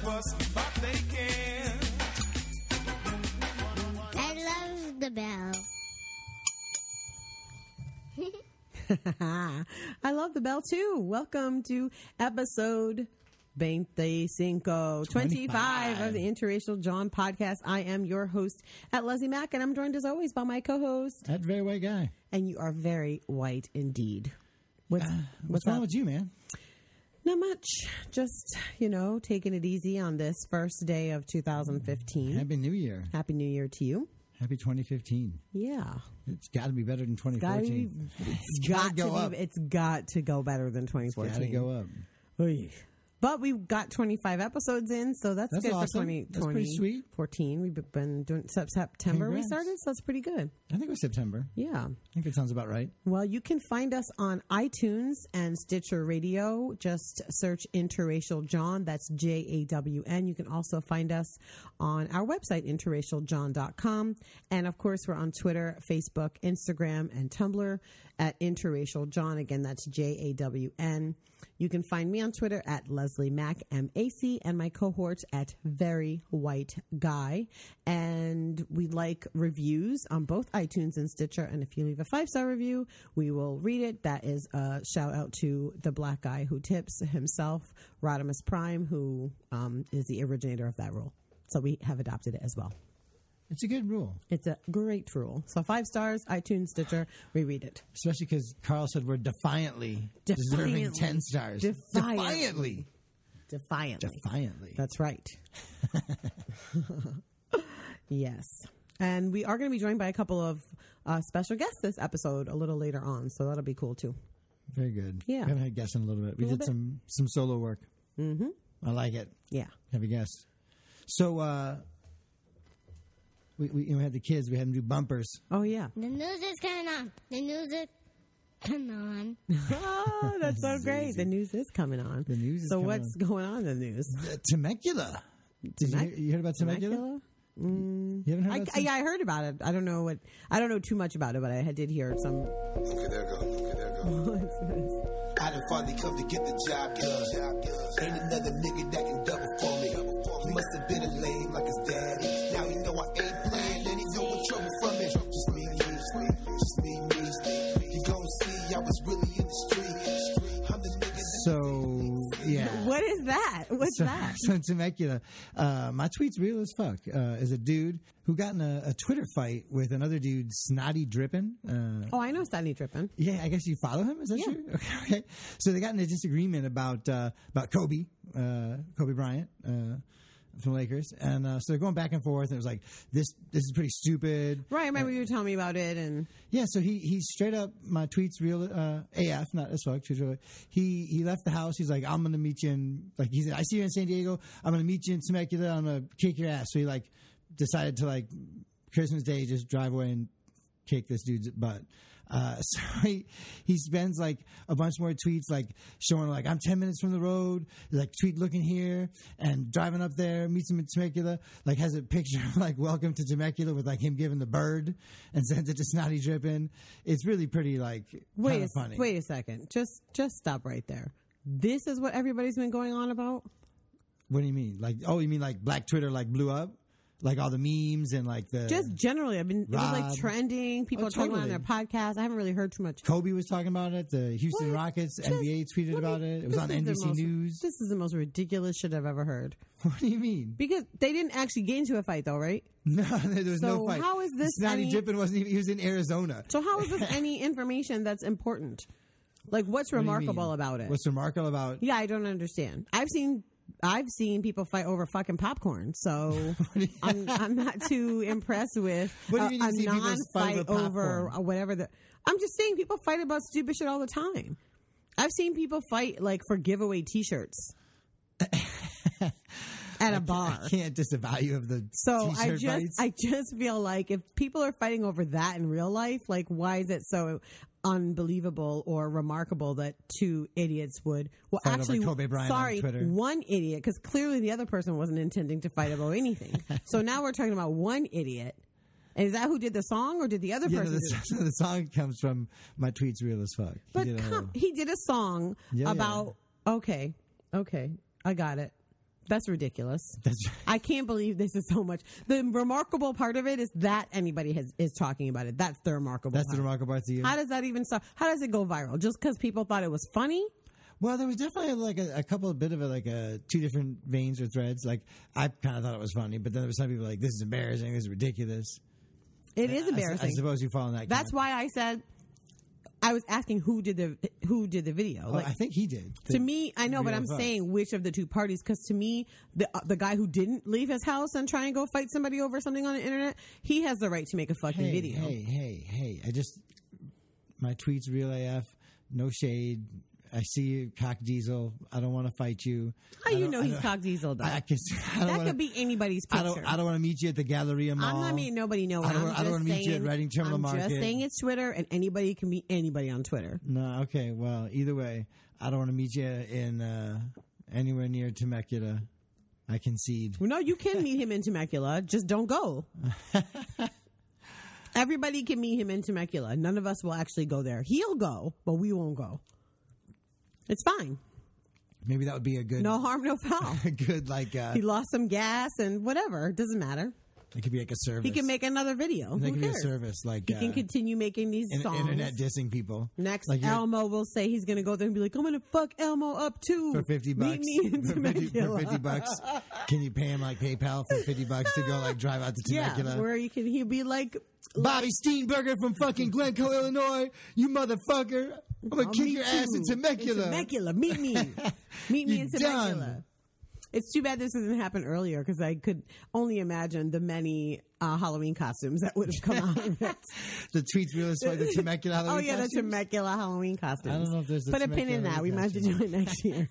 fuss, but they can. I love the bell. I love the bell too. Welcome to episode 25 of the Interracial John podcast. I am your host at Leslie Mack, and I'm joined as always by my co-host. That very white guy. And you are very white indeed. What's wrong up? with you, man? Not much. Just, taking it easy on this first day of 2015. Happy New Year. Happy New Year to you. Happy 2015. Yeah. It's got to be better than 2014. It's got to go better than 2014. It's got to go up. Oy. But we've got 25 episodes in, so that's good awesome. for 2014. That's pretty sweet. We've been doing September. Congrats. We started, so that's pretty good. I think it was September. Yeah. I think it sounds about right. Well, you can find us on iTunes and Stitcher Radio. Just search Interracial John. That's JAWN. You can also find us on our website, interracialjohn.com. And, of course, we're on Twitter, Facebook, Instagram, and Tumblr at Interracial John. Again, that's JAWN. You can find me on Twitter at Leslie Mack, MAC, and my cohorts at Very White Guy. And we like reviews on both iTunes and Stitcher. And if you leave a 5-star review, we will read it. That is a shout out to the black guy who tips himself, Rodimus Prime, who is the originator of that rule. So we have adopted it as well. It's a good rule. It's a great rule. So 5 stars, iTunes, Stitcher, we read it. Especially because Carl said we're definitely deserving 10 stars. Defiantly. That's right. Yes. And we are going to be joined by a couple of special guests this episode a little later on. So that'll be cool too. Very good. Yeah. We haven't had guests in a little bit. We did some solo work. Mm-hmm. I like it. Yeah. Have a guest. So, we had the kids. We had them do bumpers. Oh, yeah. The news is coming on. The news is coming on. Oh, that's so great. The news is coming on. The news is so coming what's going on in the news? Temecula. You heard about Temecula? You haven't heard about I heard about it. I don't know too much about it, but I did hear some. Okay, there go. I done finally come to get the job done. Ain't another nigga that can double for me. He must have been a lame like his daddy. Now he know I ain't playing and he's in trouble from it. Just me. You gon' see I was really in the street. I'm the nigga that So, yeah. What is that? What's that? So in Temecula, my tweet's real as fuck. Is a dude who got in a Twitter fight with another dude, Snotty Drippin. I know Snotty Drippin. Yeah, I guess you follow him. Is that true? Okay. So they got in a disagreement about Kobe Bryant from the Lakers, and so they're going back and forth. And it was like this is pretty stupid. Right. I remember you were telling me about it, and yeah. So he straight up, my tweet's real AF, not as fuck. He left the house. He's like, I'm gonna meet you in, like, he said, I see you in San Diego. I'm gonna meet you in Temecula. I'm gonna kick your ass. So he decided to Christmas Day just drive away and kick this dude's butt. So he spends a bunch more tweets showing I'm 10 minutes from the road, tweet looking here and driving up there, meets him in Temecula, has a picture of welcome to Temecula with him giving the bird and sends it to Snotty Drippin. It's really pretty funny. Wait a second. Just stop right there. This is what everybody's been going on about? What do you mean? You mean Black Twitter blew up? All the memes and the... Just generally, it was trending. People are talking about it on their podcast. I haven't really heard too much. Kobe was talking about it. The Houston Rockets, NBA tweeted about it. It was on NBC News. This is the most ridiculous shit I've ever heard. What do you mean? Because they didn't actually get into a fight though, right? No, there was no fight. How is this Snotty Drippin wasn't even... He was in Arizona. So how is this any information that's important? What's remarkable about it? What's remarkable about... Yeah, I don't understand. I've seen people fight over fucking popcorn, so I'm not too impressed with a non-fight over whatever. I'm just saying people fight about stupid shit all the time. I've seen people fight for giveaway T-shirts at a bar. I can't disavow you of the T-shirt fights. I just feel like if people are fighting over that in real life, why is it so unbelievable or remarkable that two idiots would fight over Kobe Bryant on Twitter? One idiot, because clearly the other person wasn't intending to fight about anything. So now we're talking about one idiot. And is that who did the song, or did the other person do it? The song comes from my tweets real as fuck. But he did a song about okay, I got it. That's ridiculous. That's I can't believe this is so much. The remarkable part of it is that anybody is talking about it. That's the remarkable that's part. the remarkable part to you. How does that even start? How does it go viral? Just because people thought it was funny? Well, there was definitely like a couple of bit of two different veins or threads. Like I kind of thought it was funny, but then there were some people like, this is embarrassing, this is ridiculous. It is embarrassing. I suppose you fall in that. That's why I said I was asking who did the video. I think he did. To me, I know, but I'm Real saying which of the two parties, because to me, the guy who didn't leave his house and try and go fight somebody over something on the internet, he has the right to make a fucking video. Hey! My tweets real AF. No shade. I see you, Cock Diesel. I don't want to fight you. How you know he's Cock Diesel, though? That could be anybody's picture. I don't want to meet you at the Galleria Mall. I'm not meeting nobody. No, I don't want to meet you at Reading Terminal Market. I'm just saying it's Twitter, and anybody can meet anybody on Twitter. No, okay. Well, either way, I don't want to meet you in anywhere near Temecula. I concede. Well, no, you can meet him in Temecula. Just don't go. Everybody can meet him in Temecula. None of us will actually go there. He'll go, but we won't go. It's fine. Maybe that would be a good... No harm, no foul. A good, he lost some gas and whatever. It doesn't matter. It could be like a service. He can make another video. That Who could cares? be a service. He can continue making these songs. Internet dissing people. Next, Elmo will say he's going to go there and be like, I'm going to fuck Elmo up too. For $50. Meet me in Temecula. For $50. Can you pay him PayPal for $50 to go drive out to Temecula? Yeah, where he'll be like... Bobby Steenberger from fucking Glencoe, Illinois. You motherfucker. I'm going to kick your ass in Temecula. Temecula. Meet me. Meet me in Temecula. Done. It's too bad this didn't happen earlier because I could only imagine the many Halloween costumes that would have come out of it. The tweets real like the Temecula Halloween costumes? Oh, yeah, the Temecula Halloween costumes. I don't know if there's a Put a pin in that. We might have to do it next year.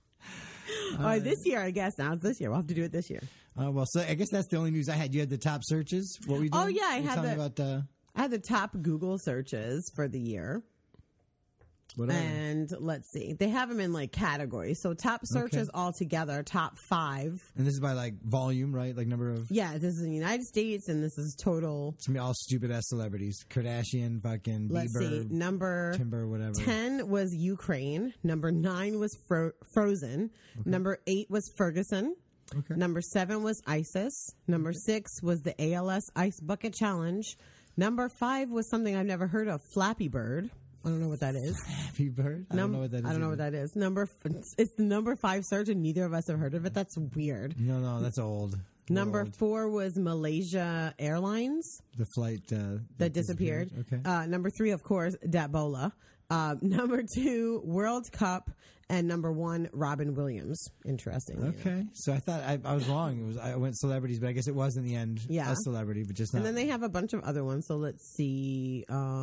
This year, I guess. Now it's this year. We'll have to do it this year. Well, so I guess that's the only news I had. You had the top searches. What were you doing? Oh, yeah. I had the top Google searches for the year. Whatever. And let's see. They have them in categories. So top searches altogether, top 5. And this is by volume, right? Number of... Yeah, this is in the United States and this is total. It's going to be all stupid ass celebrities. Kardashian, fucking Let's Bieber. See. Number Timber, whatever. 10 was Ukraine. Number 9 was Frozen. Okay. Number 8 was Ferguson. Okay. Number 7 was ISIS. Number 6 was the ALS Ice Bucket Challenge. Number 5 was something I've never heard of, Flappy Bird. I don't know what that is. Flappy Bird? I don't know what that is. I don't know what that is. It's the number 5 search, and neither of us have heard of it. That's weird. No, that's old. Number 4 was Malaysia Airlines. The flight that disappeared. Okay. Number 3, of course, Dabola. Number 2, World Cup. And number 1, Robin Williams. Interesting. Okay. So I thought I was wrong. I went celebrities, but I guess it was in the end a celebrity, but just not. And then they have a bunch of other ones. So let's see.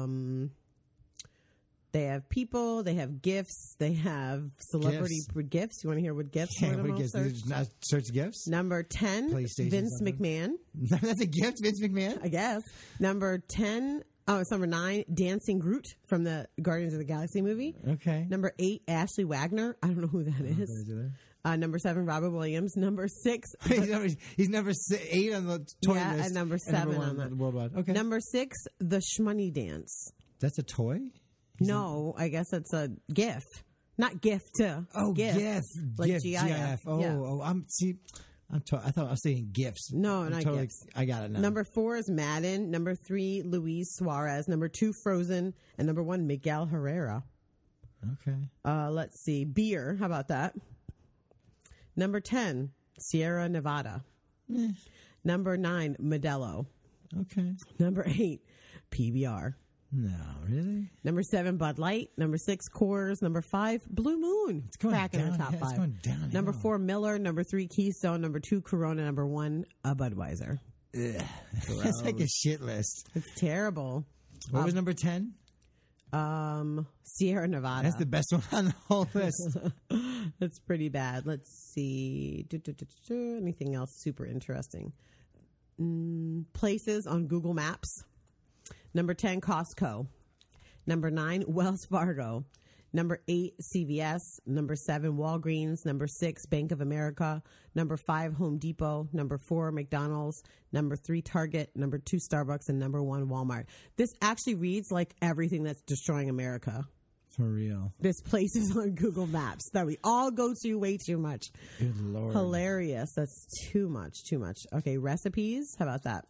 They have people, they have gifts, they have celebrity gifts. You want to hear what gifts? Yeah, what gifts? These are not search gifts? Number 10, Vince McMahon. That's a gift, Vince McMahon? I guess. Number 10, it's number 9, Dancing Groot from the Guardians of the Galaxy movie. Okay. Number 8, Ashley Wagner. I don't know who that is. Number 7, Robin Williams. Number 6. He's number 8 on the toy list. And number 7 on the worldwide. Okay. Number 6, the Shmoney Dance. That's a toy? No, I guess it's a GIF. Not gift. GIF. Like GIF. GIF. I thought I was saying gifts. No, not gifts. I got it now. Number 4 is Madden. Number 3, Luis Suarez. Number 2, Frozen. And number 1, Miguel Herrera. Okay. Let's see. Beer. How about that? Number 10, Sierra Nevada. Number 9, Modelo. Okay. Number 8, PBR. No, really? Number 7, Bud Light. Number 6, Coors. Number 5, Blue Moon. It's going back in the top 5. It's going downhill. Number 4, Miller. Number 3, Keystone. Number 2, Corona. Number 1, a Budweiser. That's like a shit list. It's terrible. What was number 10? Sierra Nevada. That's the best one on the whole list. That's pretty bad. Let's see. Anything else super interesting? Places on Google Maps. Number 10, Costco. Number 9, Wells Fargo. Number 8, CVS. Number 7, Walgreens. Number 6, Bank of America. Number 5, Home Depot. Number 4, McDonald's. Number 3, Target. Number 2, Starbucks. And number 1, Walmart. This actually reads like everything that's destroying America. For real. This place is on Google Maps that we all go to way too much. Good Lord. Hilarious. That's too much. Okay, recipes. How about that?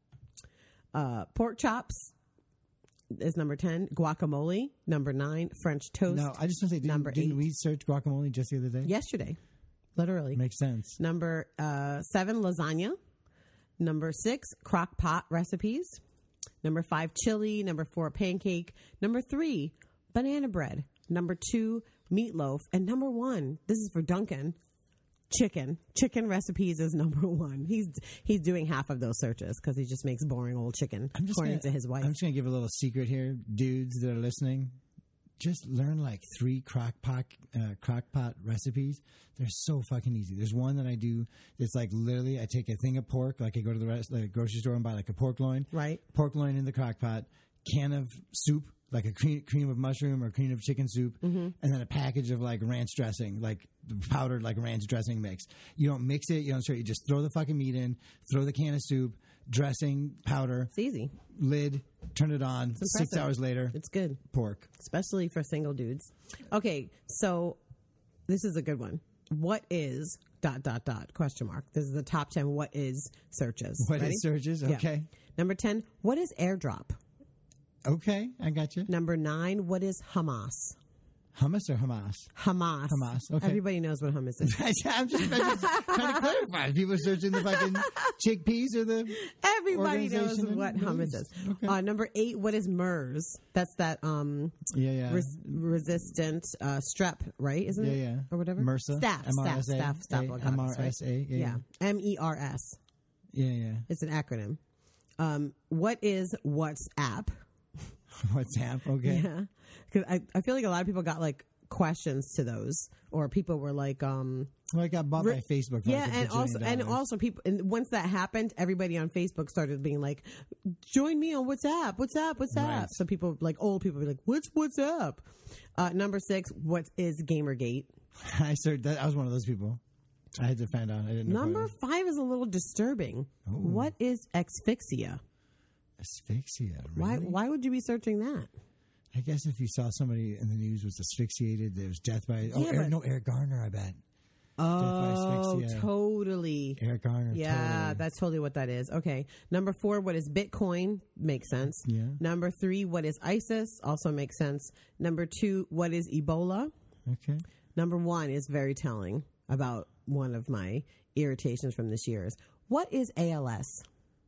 Pork chops is number 10. Guacamole, number 9. French toast. No, I just want to say, didn't we search guacamole just the other day? Yesterday. Literally. Makes sense. Number 7, lasagna. Number 6, crock pot recipes. Number 5, chili. Number 4, pancake. Number 3, banana bread. Number 2, meatloaf. And number 1, this is for Duncan, chicken. Chicken recipes is number 1. He's doing half of those searches because he just makes boring old chicken, according to his wife. I'm just going to give a little secret here. Dudes that are listening, just learn like 3 crock pot recipes. They're so fucking easy. There's one that I do that's like literally I take a thing of pork, like I go to the grocery store and buy like a pork loin. Right. Pork loin in the crock pot, can of soup, like a cream of mushroom or cream of chicken soup, and then a package of like ranch dressing, like powdered like ranch dressing mix. You don't mix it, you don't stir it, you just throw the fucking meat in, throw the can of soup, dressing, powder. It's easy. Lid, turn it on, 6 hours later. It's good. Pork. Especially for single dudes. Okay, so this is a good one. What is ... question mark. This is the top 10 what is searches. What Ready? is searches? Okay. Yeah. Number 10, what is airdrop? Okay, I got you. Number 9, what is Hamas? Hummus or Hamas? Hamas. Hamas, okay. Everybody knows what hummus is. I'm just trying to clarify. People are searching the fucking chickpeas or the Everybody knows organization what and hummus is. Okay. Number 8, what is MERS? That's that resistant strep, right? Isn't it? Yeah. Or whatever. MRSA. Staph. MRSA. Yeah. MERS. Yeah. It's an acronym. What is WhatsApp? WhatsApp. Okay. Yeah. Because I feel like a lot of people got like questions to those, or people were like, Well, I got bought by Facebook. For yeah, like and also people. And once that happened, everybody on Facebook started being like, "Join me on WhatsApp, WhatsApp." Right. So people, like old people, were like, "What's WhatsApp?" Number 6, what is Gamergate? I searched that. I was one of those people. I had to find out. I didn't know. Number 5 is a little disturbing. Ooh. What is asphyxia? Asphyxia. Really? Why would you be searching that? I guess if you saw somebody in the news was asphyxiated, there was death by Eric Garner, I bet. Oh, Death by asphyxia. totally. Eric Garner. Yeah, totally. that's totally what that is. Okay. Number 4, what is Bitcoin? Makes sense. Yeah. Number 3, what is ISIS? Also makes sense. Number 2, what is Ebola? Okay. Number 1 is very telling about one of my irritations from this year. What is ALS?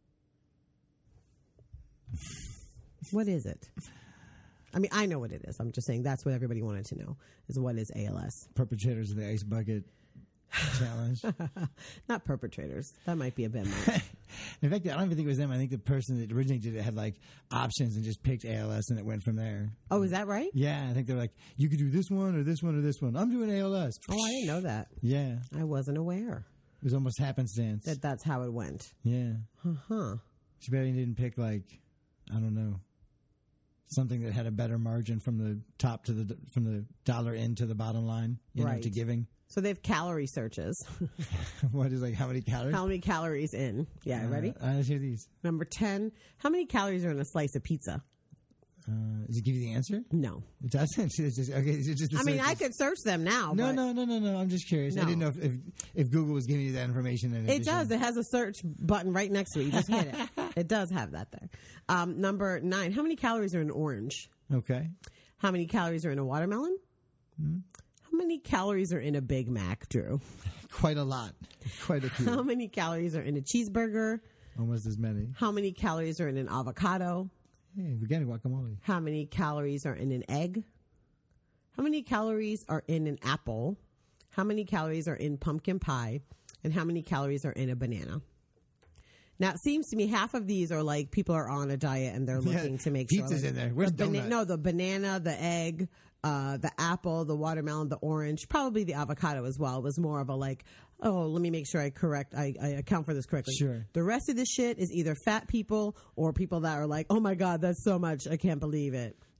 What is it? I mean, I know what it is. I'm just saying that's what everybody wanted to know, is what is ALS? Perpetrators of the ice bucket challenge. Not perpetrators. That might be a bit much. In fact, I don't even think it was them. I think the person that originally did it had like options and just picked ALS and it went from there. Oh, is that right? Yeah, I think they're like, you could do this one or this one or this one. I'm doing ALS. Oh, I didn't know that. Yeah. I wasn't aware It was almost happenstance. that's how it went. Yeah. Huh. Too bad he didn't pick like, I don't know, something that had a better margin from the top to from the dollar in to the bottom line, you know, Right. to giving. So they have calorie searches. What is like how many calories? How many calories in? Yeah, ready? Let's hear these. Number 10. How many calories are in a slice of pizza? Does it give you the answer? No. It doesn't. It's just, okay. It's just the I mean, searches. I could search them now. No, but no. I'm just curious. I No. didn't know if Google was giving you that information. In It addition. does. It has a search button right next to it. You just hit it. It does have that there. Number 9. How many calories are in orange? Okay. How many calories are in a watermelon? How many calories are in a Big Mac, Drew? Quite a lot. Quite a few. How many calories are in a cheeseburger? Almost as many. How many calories are in an avocado? Hey, we're getting guacamole. How many calories are in an egg? How many calories are in an apple? How many calories are in pumpkin pie? And how many calories are in a banana? Now, it seems to me half of these are like people are on a diet and they're looking to make pizza's sure. in there. Where's donut? No, the banana, the egg, the apple, the watermelon, the orange, probably the avocado as well was more of a like, oh, let me make sure I account for this correctly. Sure. The rest of the shit is either fat people or people that are like, oh my God, that's so much. I can't believe it.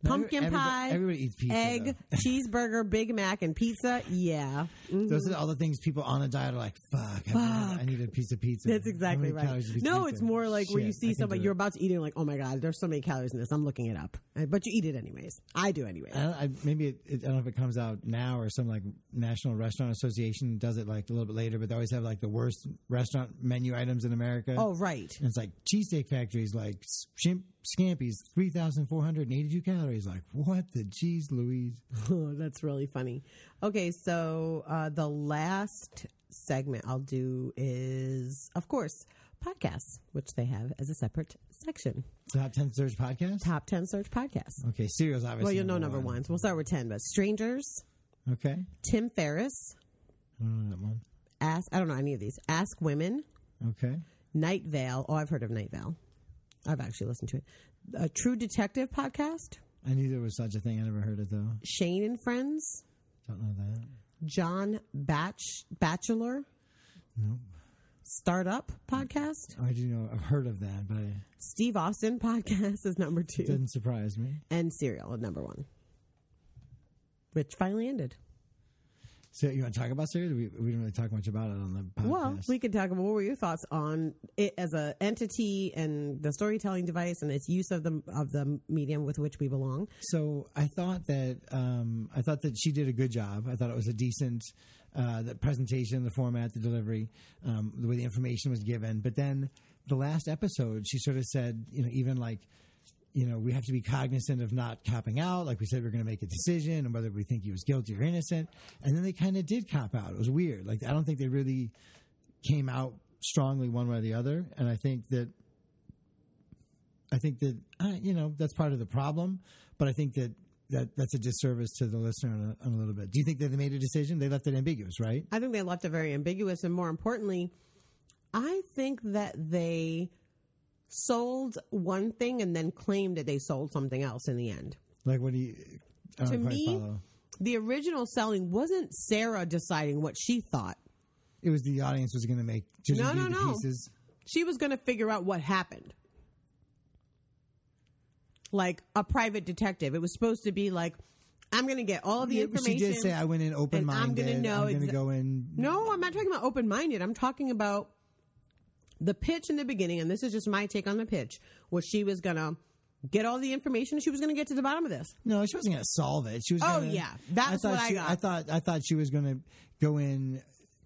Pumpkin pie, everybody eats pizza, egg, cheeseburger, Big Mac, and pizza. Yeah. Mm-hmm. Those are all the things people on a diet are like, fuck. I need a piece of pizza. That's exactly right. No, it's more like where you see somebody, you're about to eat it, and like, oh my God, there's so many calories in this. I'm looking it up. But you eat it anyways. I do anyway. Maybe I don't know if it comes out now or some like National Restaurant Association does it like a little bit later, but they always have like the worst restaurant menu items in America. Oh, right. And it's like Cheesesteak Factory's like shrimp scampi's 3,482 calories. Like, what the cheese, Louise? Oh, that's really funny. Okay, so the last segment I'll do is, of course, podcasts, which they have as a separate section. Top 10 Search Podcast? Top 10 Search Podcasts. Okay, Serial's obviously. Well, you'll know number one. So we'll start with 10, but Strangers. Okay. Tim Ferriss. I don't know that one. I don't know any of these. Ask Women. Okay. Night Vale. Oh, I've heard of Night Vale. I've actually listened to it. A True Detective podcast. I knew there was such a thing. I never heard it, though. Shane and Friends. Don't know that. John Bachelor. Nope. Startup podcast. I do know. I've heard of that, but Steve Austin podcast is number 2. It didn't surprise me. And Serial at number 1, which finally ended. So you want to talk about Serial? We didn't really talk much about it on the podcast. Well, we could talk about what were your thoughts on it as an entity and the storytelling device and its use of the medium with which we belong. So I thought that she did a good job. I thought it was a decent the presentation, the format, the delivery, the way the information was given. But then the last episode, she sort of said, even like, we have to be cognizant of not copping out. Like we said, we're going to make a decision and whether we think he was guilty or innocent. And then they kind of did cop out. It was weird. Like, I don't think they really came out strongly one way or the other. And I think that that's part of the problem. But I think that's a disservice to the listener on a little bit. Do you think that they made a decision? They left it ambiguous, right? I think they left it very ambiguous. And more importantly, I think that they sold one thing and then claimed that they sold something else in the end. Like, what do you... To me, the original selling wasn't Sarah deciding what she thought. It was the audience was going to make... No. Pieces. She was going to figure out what happened. Like a private detective. It was supposed to be like, I'm going to get all of the information. She did say, I went in open-minded. I'm going to know. I'm going to go in... No, I'm not talking about open-minded. I'm talking about the pitch in the beginning, and this is just my take on the pitch, was she was going to get all the information. She was going to get to the bottom of this. No, she wasn't going to solve it. She was. Oh, yeah. That's what I got. I thought she was going to go in,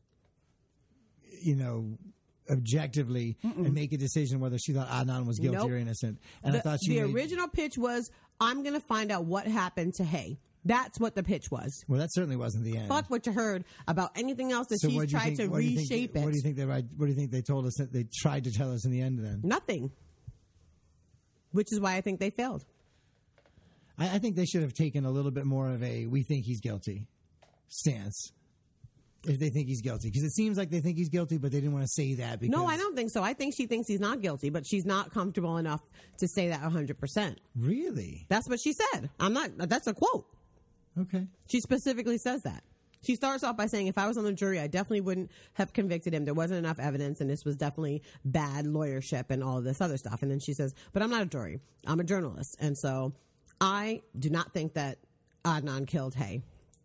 objectively and make a decision whether she thought Adnan was guilty or innocent. And I thought the original pitch was, I'm going to find out what happened to Hay. That's what the pitch was. Well, that certainly wasn't the end. Fuck what you heard about anything else that she's tried to reshape it. What do you think they told us that they tried to tell us in the end then? Nothing. Which is why I think they failed. I think they should have taken a little bit more of a we think he's guilty stance. If they think he's guilty. Because it seems like they think he's guilty, but they didn't want to say that. No, I don't think so. I think she thinks he's not guilty, but she's not comfortable enough to say that 100%. Really? That's what she said. That's a quote. Okay. She specifically says that. She starts off by saying, if I was on the jury, I definitely wouldn't have convicted him. There wasn't enough evidence, and this was definitely bad lawyership and all of this other stuff. And then she says, but I'm not a jury. I'm a journalist. And so I do not think that Adnan killed Hay.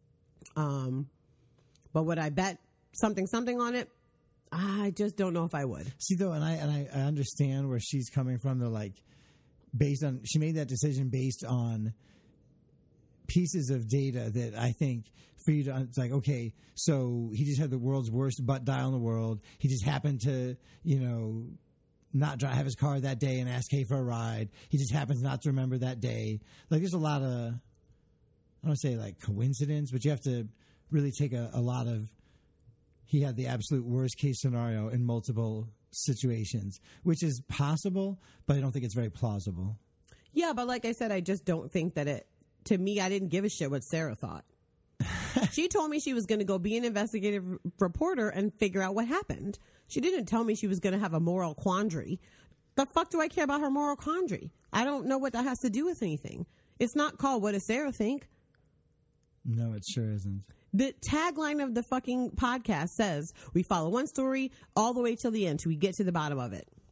But would I bet something on it? I just don't know if I would. See, though, and I understand where she's coming from. They're like, she made that decision based on pieces of data that I think for you to, it's like, okay, so he just had the world's worst butt dial in the world. He just happened to, not have his car that day and ask Hay for a ride. He just happens not to remember that day. Like, there's a lot of, I don't want to say like coincidence, but you have to really take a lot of, he had the absolute worst case scenario in multiple situations, which is possible, but I don't think it's very plausible. Yeah, but like I said, I just don't think that to me, I didn't give a shit what Sarah thought. She told me she was going to go be an investigative reporter and figure out what happened. She didn't tell me she was going to have a moral quandary. The fuck do I care about her moral quandary? I don't know what that has to do with anything. It's not called What Does Sarah Think? No, it sure isn't. The tagline of the fucking podcast says, we follow one story all the way till the end till we get to the bottom of it.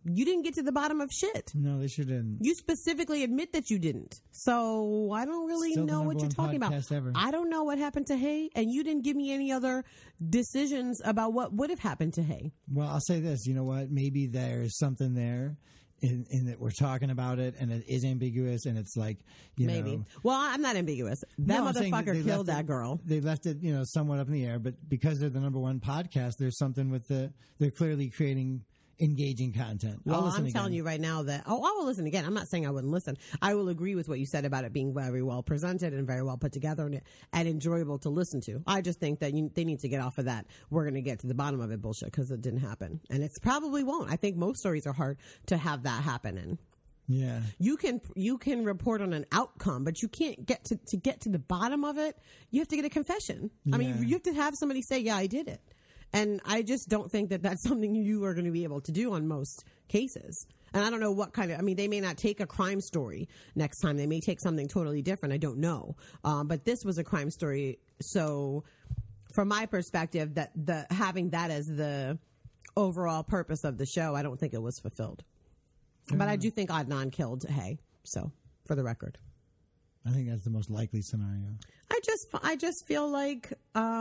You didn't get to the bottom of shit. No, they shouldn't. You specifically admit that you didn't. So I don't really Still the know what number you're one talking about. podcast ever. I don't know what happened to Hay, and you didn't give me any other decisions about what would have happened to Hay. Well, I'll say this. You know what? Maybe there's something there in that we're talking about it, and it is ambiguous, and it's like, you Maybe. know. Well, I'm not ambiguous. That No, I'm saying motherfucker they killed left that girl. They left it, somewhat up in the air, but because they're the number one podcast, there's something with they're clearly creating engaging content. Well, I'm telling you right now that, I will listen again. I'm not saying I wouldn't listen. I will agree with what you said about it being very well presented and very well put together and enjoyable to listen to. I just think that they need to get off of that. We're going to get to the bottom of it bullshit because it didn't happen. And it's probably won't. I think most stories are hard to have that happen in. Yeah. You can report on an outcome, but you can't get to the bottom of it. You have to get a confession. I mean, you have to have somebody say, yeah, I did it. And I just don't think that that's something you are going to be able to do on most cases. And I don't know what kind of, they may not take a crime story next time. They may take something totally different. I don't know. But this was a crime story. So from my perspective, that having that as the overall purpose of the show, I don't think it was fulfilled. But I do think Adnan killed Hay. So for the record, I think that's the most likely scenario. I just feel like,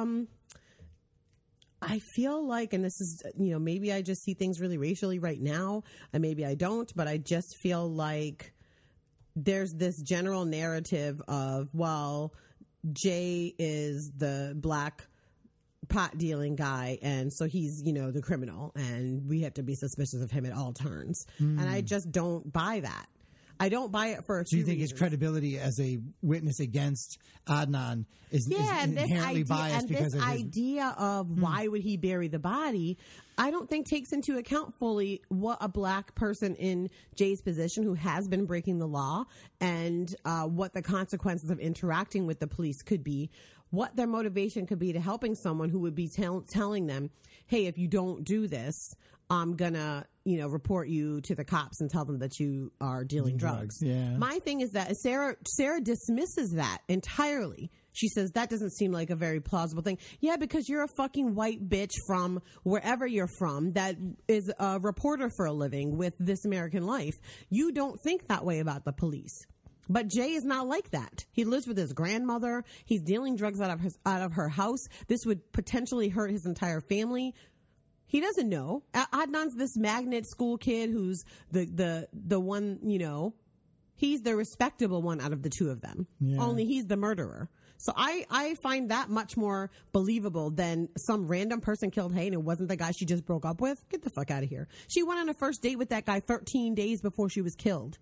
and this is, maybe I just see things really racially right now, and maybe I don't, but I just feel like there's this general narrative of, well, Jay is the black pot dealing guy, and so he's, the criminal, and we have to be suspicious of him at all turns. And I just don't buy that. I don't buy it for a few Do you think reasons. his credibility as a witness against Adnan is inherently biased because of his idea of why would he bury the body, I don't think takes into account fully what a black person in Jay's position who has been breaking the law and what the consequences of interacting with the police could be, what their motivation could be to helping someone who would be telling them, hey, if you don't do this, I'm gonna, report you to the cops and tell them that you are dealing drugs. Yeah. My thing is that Sarah dismisses that entirely. She says that doesn't seem like a very plausible thing. Yeah, because you're a fucking white bitch from wherever you're from that is a reporter for a living with This American Life. You don't think that way about the police. But Jay is not like that. He lives with his grandmother. He's dealing drugs out of her house. This would potentially hurt his entire family. He doesn't know. Adnan's this magnet school kid who's the one, he's the respectable one out of the two of them. Yeah. Only he's the murderer. So I find that much more believable than some random person killed Hay and it wasn't the guy she just broke up with. Get the fuck out of here. She went on a first date with that guy 13 days before she was killed.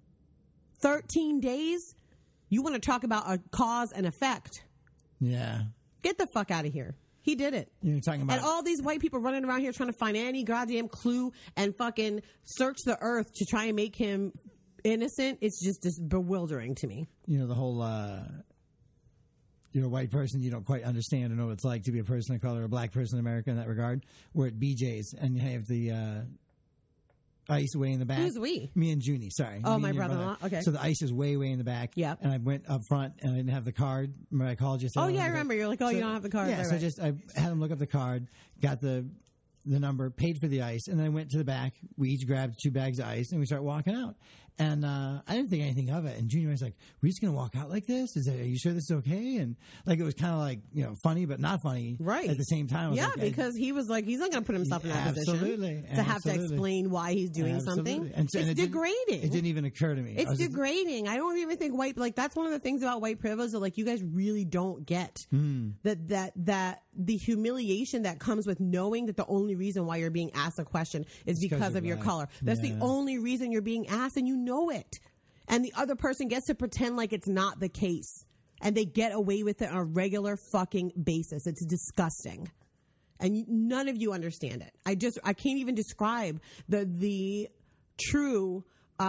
13 days? You want to talk about a cause and effect. Yeah. Get the fuck out of here. He did it. You're talking about, and all these white people running around here trying to find any goddamn clue and fucking search the earth to try and make him innocent. It's just bewildering to me. The whole, you're a white person, you don't quite understand or know what it's like to be a person of color, a black person in America in that regard. We're at BJ's and you have the ice way in the back. Who's we? Me and Junie, sorry. Oh, my brother-in-law? Okay. So the ice is way in the back. Yeah. And I went up front and I didn't have the card. Remember I called you? Oh, yeah, I remember. You're like, you don't have the card. Yeah, so right. I had him look up the card, got the number, paid for the ice, and then I went to the back. We each grabbed 2 bags of ice and we started walking out. And I didn't think anything of it. And Junior was like, "We're just going to walk out like this? Are you sure this is okay?" And it was kind of like, funny, but not funny. Right. At the same time. Yeah, because he was like, he's not going to put himself in that position. To have to explain why he's doing something. And it's degrading. It didn't even occur to me. It's degrading. I don't even think that's one of the things about white privilege that you guys really don't get. That the humiliation that comes with knowing that the only reason why you're being asked a question is because of your color. That's the only reason you're being asked, and you know it. And the other person gets to pretend like it's not the case. And they get away with it on a regular fucking basis. It's disgusting. And none of you understand it. I can't even describe the true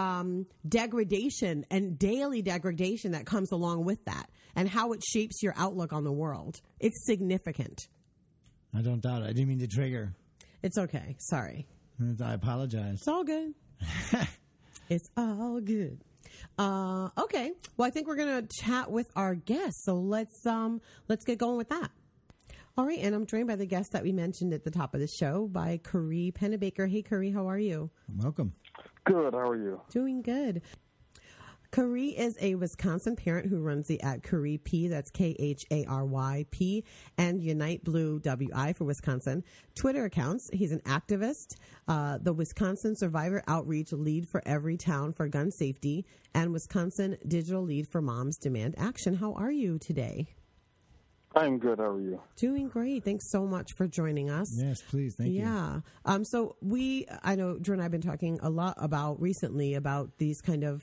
degradation and daily degradation that comes along with that and how it shapes your outlook on the world. It's significant. I don't doubt it. I didn't mean to trigger. It's okay. Sorry. I apologize. It's all good. It's all good. Okay. Well, I think we're going to chat with our guests. So let's get going with that. All right, and I'm joined by the guest that we mentioned at the top of the show, by Currie Pennebaker. Hey, Currie, how are you? Welcome. Good. How are you? Doing good. Currie is a Wisconsin parent who runs the @CurrieP, that's KHARYP, and Unite Blue WI for Wisconsin Twitter accounts. He's an activist, the Wisconsin Survivor Outreach Lead for Every Town for Gun Safety, and Wisconsin Digital Lead for Moms Demand Action. How are you today? I'm good. How are you? Doing great. Thanks so much for joining us. Yes, please. Thank you. Yeah. So I know Drew and I have been talking a lot recently about these kind of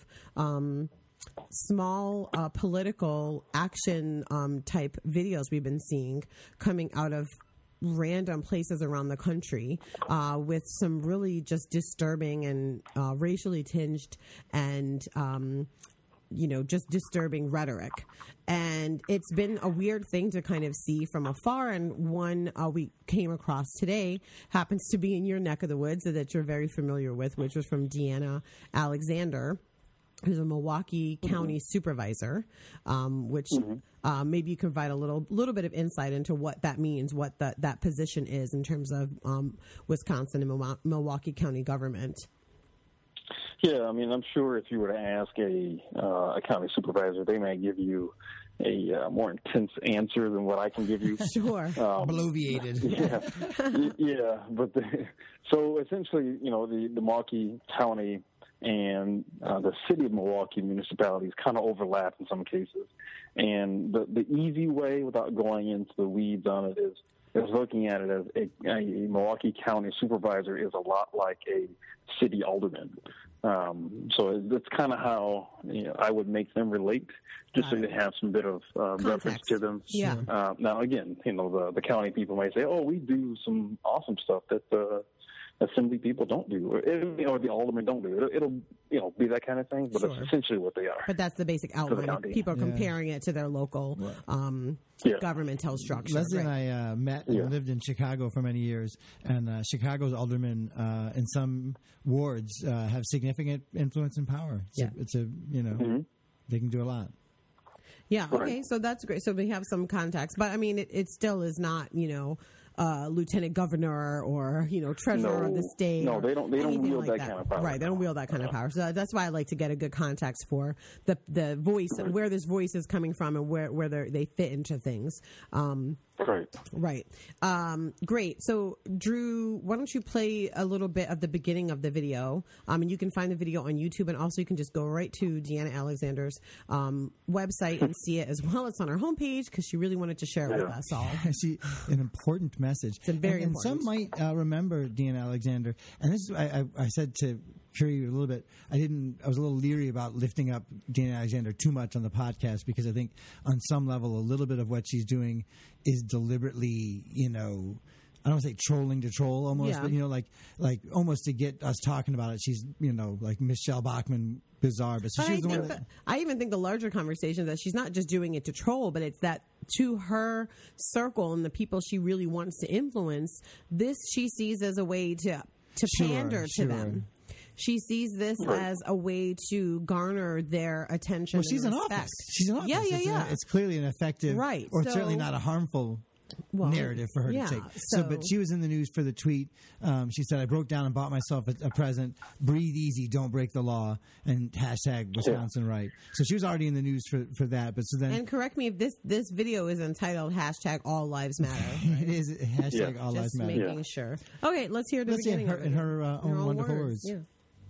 small political action type videos we've been seeing coming out of random places around the country with some really just disturbing and racially tinged and just disturbing rhetoric. And it's been a weird thing to kind of see from afar. And one we came across today happens to be in your neck of the woods that you're very familiar with, which was from Deanna Alexander, who's a Milwaukee County supervisor, which maybe you can provide a little bit of insight into what that means, what that position is in terms of Wisconsin and Milwaukee County government. Yeah, I mean, I'm sure if you were to ask a county supervisor, they may give you a more intense answer than what I can give you. Sure. Bloviated. Yeah. But so essentially, the Milwaukee County and the city of Milwaukee municipalities kind of overlap in some cases. And the easy way, without going into the weeds on it, is looking at it as a Milwaukee County supervisor is a lot like a city alderman. So that's kind of how I would make them relate, just so you have some bit of reference to them. Yeah. Now, again, the county people might say, "Oh, we do some awesome stuff that the assembly people don't do, or the aldermen don't do." It'll be that kind of thing, but that's essentially what they are. But that's the basic outline. If people are comparing it to their local governmental structure. Leslie and I met and lived in Chicago for many years, and Chicago's aldermen in some wards have significant influence and power. It's they can do a lot. Yeah. Okay. So that's great. So we have some context, but I mean, it still is not lieutenant governor or treasurer of the state. No, they don't wield like that kind of power. Right, they don't wield that kind of power. So that's why I like to get a good context for the voice, where this voice is coming from, and where they fit into things. Right. Great. So, Drew, why don't you play a little bit of the beginning of the video? And you can find the video on YouTube, and also you can just go right to Deanna Alexander's website and see it as well. It's on our homepage because she really wanted to share it with us all. An important message. It's very important. And some might remember Deanna Alexander. And this is, I said to Currie a little bit, I was a little leery about lifting up Deanna Alexander too much on the podcast, because I think on some level a little bit of what she's doing is deliberately, I don't want to say trolling to troll almost, but like almost to get us talking about it. She's like Michelle Bachmann bizarre, but she's the one. I even think the larger conversation is that she's not just doing it to troll, but it's that to her circle and the people she really wants to influence, this she sees as a way to pander to them. She sees this as a way to garner their attention. Well, she's in respect. office. She's in office. Yeah. It's clearly an effective, or certainly not a harmful narrative for her to take. But she was in the news for the tweet. She said, "I broke down and bought myself a present. Breathe easy, don't break the law." And hashtag Wisconsin right. So she was already in the news for that. But so then, and correct me if this video is entitled hashtag All Lives Matter. Right? It is hashtag All Lives Matter. Just making sure. Okay, let's hear the beginning. In her own wonderful words. Yeah.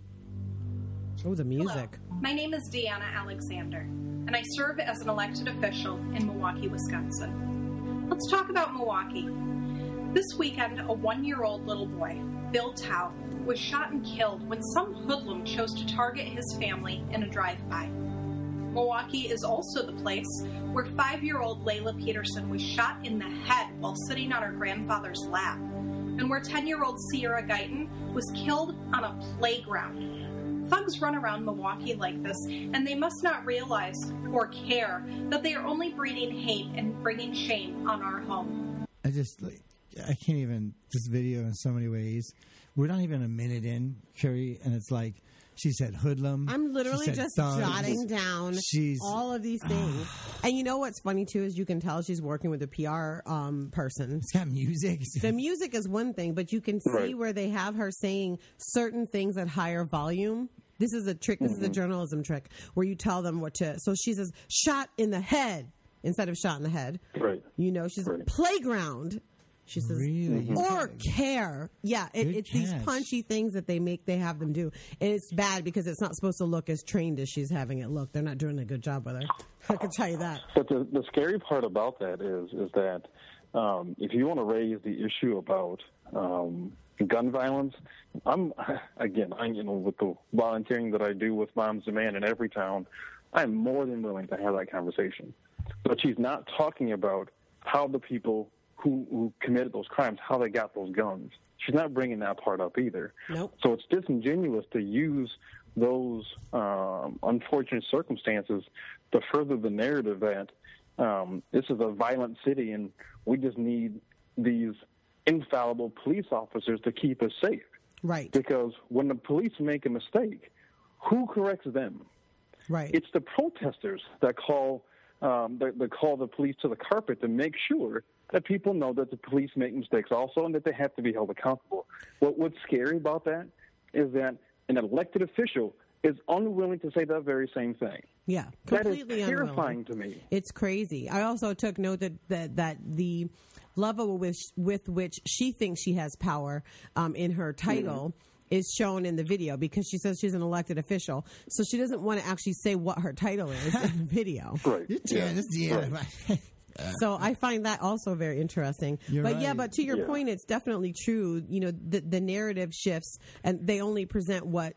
Oh, the music. Hello, my name is Deanna Alexander, and I serve as an elected official in Milwaukee, Wisconsin. Let's talk about Milwaukee. This weekend, a 1-year-old little boy, Bill Tao, was shot and killed when some hoodlum chose to target his family in a drive-by. Milwaukee is also the place where 5-year-old Layla Peterson was shot in the head while sitting on her grandfather's lap, and where 10-year-old Sierra Guyton was killed on a playground. Thugs run around Milwaukee like this, and they must not realize or care that they are only breeding hate and bringing shame on our home. I can't even, this video in so many ways. We're not even a minute in, Currie, and it's like She said hoodlum. I'm literally She said just thugs. jotting down She's- all of these things. And you know what's funny, too, is you can tell she's working with a PR person. It's got music. The music is one thing, but you can see Right. where they have her saying certain things at higher volume. This is a trick. This is a journalism trick where you tell them what to. So she says, shot in the head instead of shot in the head. Right. You know, she's Right. playground. She says, Really? or care. Yeah, Good it's these catch. punchy things that they have them do. And it's bad because it's not supposed to look as trained as she's having it look. They're not doing a good job with her. I can tell you that. But the scary part about that is that if you want to raise the issue about gun violence, with the volunteering that I do with Moms Demand in every town, I'm more than willing to have that conversation. But she's not talking about how the people who committed those crimes, how they got those guns. She's not bringing that part up either. Nope. So it's disingenuous to use those unfortunate circumstances to further the narrative that this is a violent city and we just need these infallible police officers to keep us safe. Right. Because when the police make a mistake, who corrects them? Right. It's the protesters that call the police to the carpet to make sure that people know that the police make mistakes also and that they have to be held accountable. What's scary about that is that an elected official is unwilling to say that very same thing. Yeah, That is completely terrifying unwilling. to me. It's crazy. I also took note that the level with which she thinks she has power in her title is shown in the video because she says she's an elected official. So she doesn't want to actually say what her title is in the video. Right. Yeah. So I find that also very interesting. You're but right. yeah, but to your Yeah. point, it's definitely true. You know, the narrative shifts and they only present what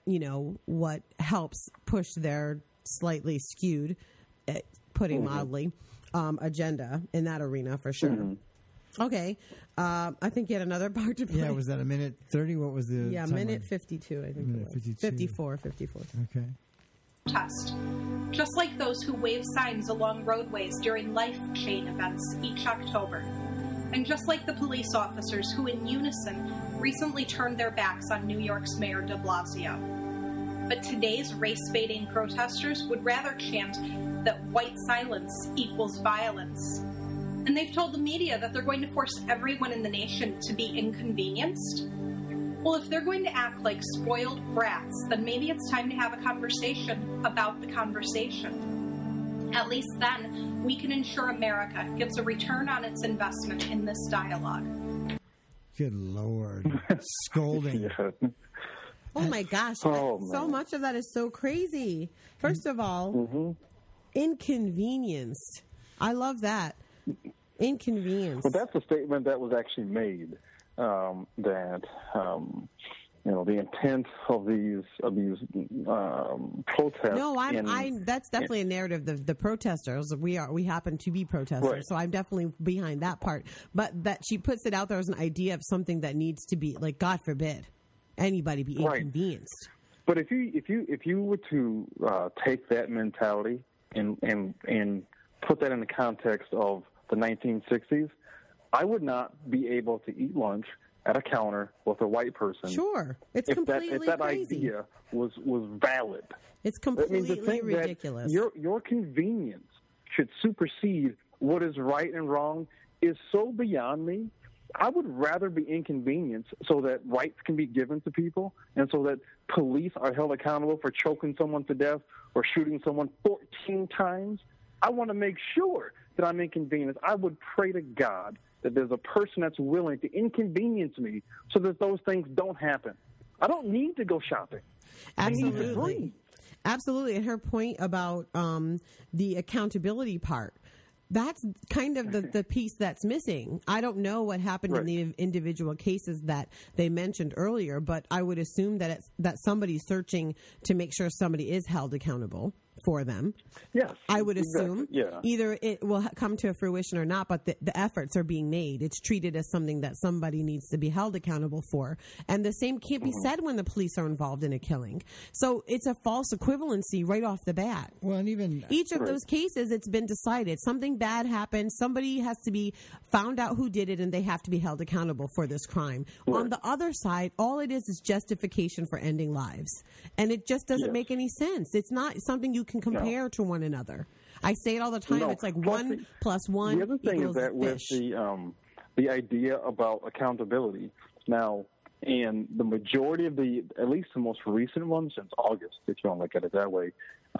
helps push their slightly skewed, putting mildly, agenda in that arena for sure. Okay. I think you had another part to play. Yeah, was that a minute 30? What was the Yeah, timeline? minute 52, I think. Minute it was. 52. 54. Okay. Protest. Just like those who wave signs along roadways during life chain events each October. And just like the police officers who in unison recently turned their backs on New York's Mayor de Blasio. But today's race-baiting protesters would rather chant that white silence equals violence. And they've told the media that they're going to force everyone in the nation to be inconvenienced. Well, if they're going to act like spoiled brats, then maybe it's time to have a conversation about the conversation. At least then, we can ensure America gets a return on its investment in this dialogue. Good Lord. Scolding. Yeah. Oh my gosh. Oh, so man. much of that is so crazy. First of all, inconvenienced. I love that. Inconvenienced. But that's a statement that was actually made, that the intent of these protests. No, that's definitely a narrative. The protesters, we happen to be protesters, Right. so I'm definitely behind that part. But that she puts it out there as an idea of something that needs to be, like, God forbid, anybody be Right. inconvenienced. But if you were to take that mentality and put that in the context of the 1960s, I would not be able to eat lunch at a counter with a white person. Sure, it's if completely that crazy. idea was valid. It's I mean, completely to think ridiculous. that your convenience should supersede what is right and wrong is so beyond me. I would rather be inconvenienced so that rights can be given to people and so that police are held accountable for choking someone to death or shooting someone 14 times. I want to make sure that I'm inconvenienced. I would pray to God that there's a person that's willing to inconvenience me so that those things don't happen. I don't need to go shopping. I need to Absolutely. breathe. Absolutely. And her point about the accountability part, that's kind of the piece that's missing. I don't know what happened in the individual cases that they mentioned earlier, but I would assume that that somebody's searching to make sure somebody is held accountable. for them. Yes, I would exactly. assume. Yeah. Either it will come to fruition or not, but the efforts are being made. It's treated as something that somebody needs to be held accountable for. And the same can't be said when the police are involved in a killing. So it's a false equivalency right off the bat. Well, and even Each of those cases, it's been decided. Something bad happened. Somebody has to be found out who did it, and they have to be held accountable for this crime. Right. On the other side, all it is justification for ending lives. And it just doesn't Yes. make any sense. It's not something you can compare to one another. I say it all the time. No. It's like Plus, 1 plus 1 The other thing equals is that with fish. the idea about accountability now, and the majority of at least the most recent ones since August, if you want to look at it that way,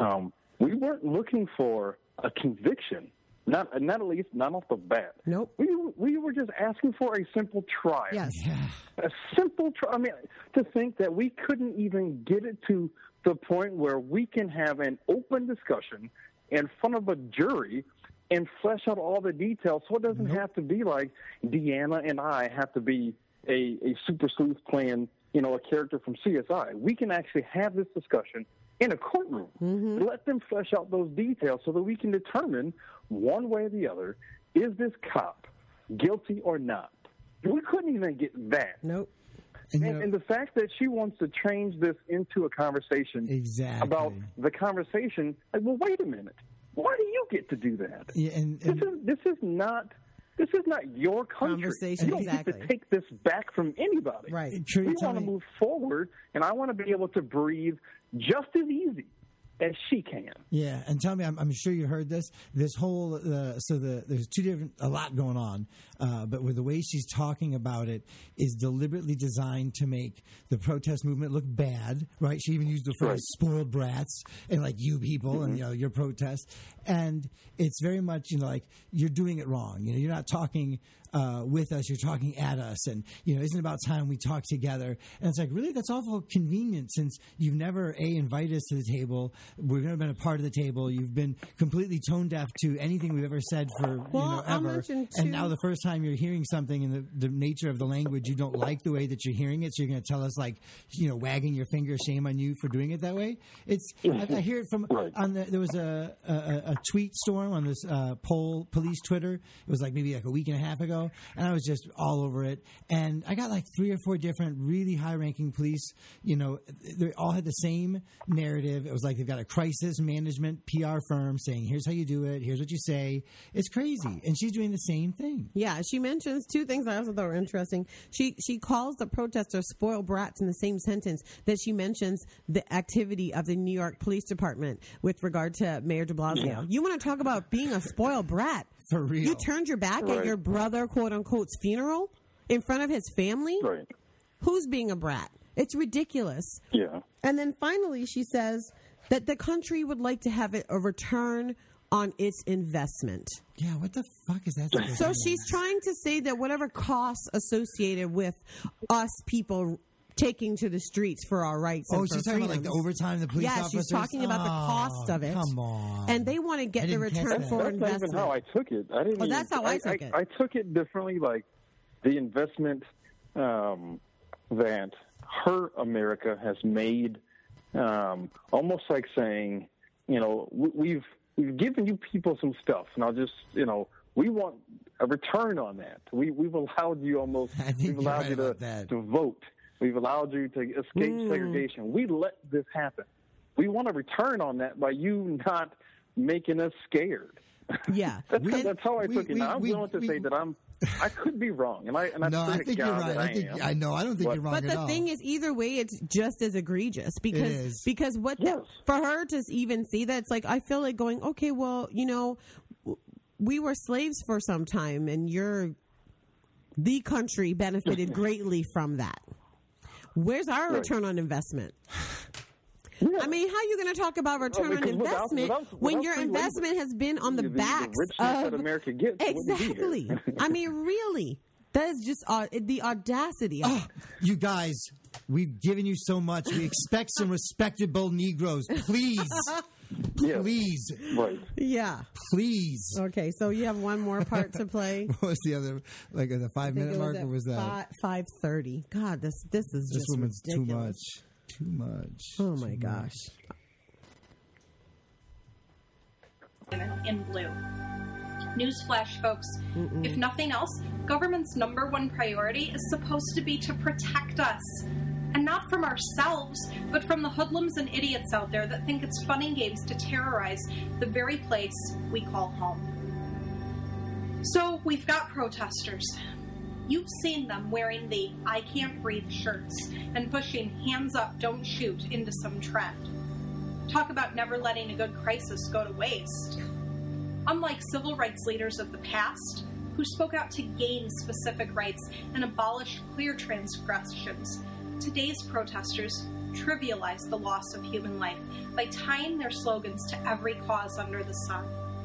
we weren't looking for a conviction. Not at least not off the bat. Nope. We were just asking for a simple trial. Yes. A simple trial. I mean, to think that we couldn't even get it to the point where we can have an open discussion in front of a jury and flesh out all the details, so it doesn't have to be like Deanna and I have to be a super sleuth playing, a character from CSI. We can actually have this discussion in a courtroom. Let them flesh out those details so that we can determine one way or the other, is this cop guilty or not? We couldn't even get that. Nope. And the fact that she wants to change this into a conversation Exactly. about the conversation, like, well, wait a minute. Why do you get to do that? Yeah, and This is not your country. Conversation, You don't exactly. get to take this back from anybody. Right. True, We tell want to me- move forward, and I want to be able to breathe just as easy as she can. Yeah, and tell me, I'm sure you heard this. This whole there's a lot going on, but with the way she's talking about it is deliberately designed to make the protest movement look bad, right? She even used the phrase Right. "spoiled brats" and like you people and your protest, and it's very much like you're doing it wrong. You're not talking with us, you're talking at us, and isn't it about time we talk together? And it's like, really, that's awful convenient since you've never invited us to the table. We've never been a part of the table. You've been completely tone deaf to anything we've ever said for Well, I'll ever. mention, too- And now the first time you're hearing something in the nature of the language, you don't like the way that you're hearing it, so you're going to tell us wagging your finger, shame on you for doing it that way. I hear it from Right. there was a tweet storm on this police Twitter. It was maybe a week and a half ago, and I was just all over it. And I got 3 or 4 different really high-ranking police. They all had the same narrative. It was like they've got a crisis management PR firm saying, "Here's how you do it. Here's what you say." It's crazy, and she's doing the same thing. Yeah, she mentions 2 things I also thought were interesting. She calls the protesters spoiled brats in the same sentence that she mentions the activity of the New York Police Department with regard to Mayor de Blasio. Yeah. You want to talk about being a spoiled brat? For real. You turned your back at Right. your brother, quote unquote's funeral in front of his family? Right. Who's being a brat? It's ridiculous. Yeah. And then finally, she says that the country would like to have a return on its investment. Yeah, what the fuck is that supposed to So mean? she's trying to say that whatever costs associated with us people taking to the streets for our rights. Oh, and for she's talking about freedoms. the overtime the police Yeah, officers? she's talking about the cost of it. Come on. And they want to get I the didn't catch return that. for That's not investment. even how I took it. I didn't. Oh, even, that's how I took it. I took it differently. Like the investment that her America has made, almost like saying, we've given you people some stuff, and I'll just, we want a return on that. We've allowed you almost. I think We've you're allowed right you about that. to vote. We've allowed you to escape segregation. We let this happen. We want a return on that by you not making us scared. Yeah. That's how I we- took it. Now, I'm we- willing to we- say that I could be wrong, and I No, I pray to think you're God right. that I am. I don't think you're wrong But at the all. thing is, either way, it's just as egregious is. because what Yes. for her to even see that, it's like I feel like going, okay, well, we were slaves for some time, and the country benefited greatly from that. Where's our Right. return on investment? Yeah. I mean, how are you going to talk about return on because investment when without your free investment has been on the the backs richness of that America gets wouldn't be here. exactly? I mean, really, that is just the audacity of it. You guys, we've given you so much. We expect some respectable Negroes. Please. Yeah. Please. Right. Yeah. Please. Okay, so you have one more part to play. What was the other, the I think 5-minute it mark? at Or was that? 5:30. God, this is This just woman's ridiculous. too much. Too much. Oh my Too gosh. in blue. Newsflash, folks. If nothing else, government's number one priority is supposed to be to protect us. And not from ourselves, but from the hoodlums and idiots out there that think it's fun and games to terrorize the very place we call home. So, we've got protesters. You've seen them wearing the I Can't Breathe shirts and pushing hands up, don't shoot into some trend. Talk about never letting a good crisis go to waste. Unlike civil rights leaders of the past, who spoke out to gain specific rights and abolish clear transgressions, today's protesters trivialize the loss of human life by tying their slogans to every cause under the sun.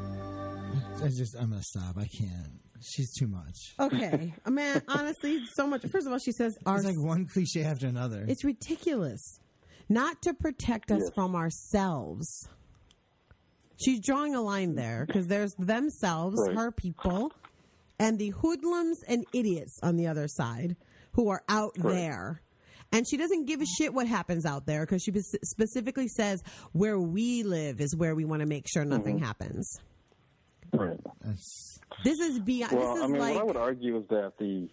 I'm going to stop. I can't. She's too much. Okay. Man, honestly, so much. First of all, she says it's like one cliche after another. It's ridiculous. Not to protect us from ourselves. She's drawing a line there because there's themselves, her people, and the hoodlums and idiots on the other side who are out there. And she doesn't give a shit what happens out there because she specifically says where we live is where we want to make sure nothing happens. Right. This is beyond. Well, this is what I would argue is that the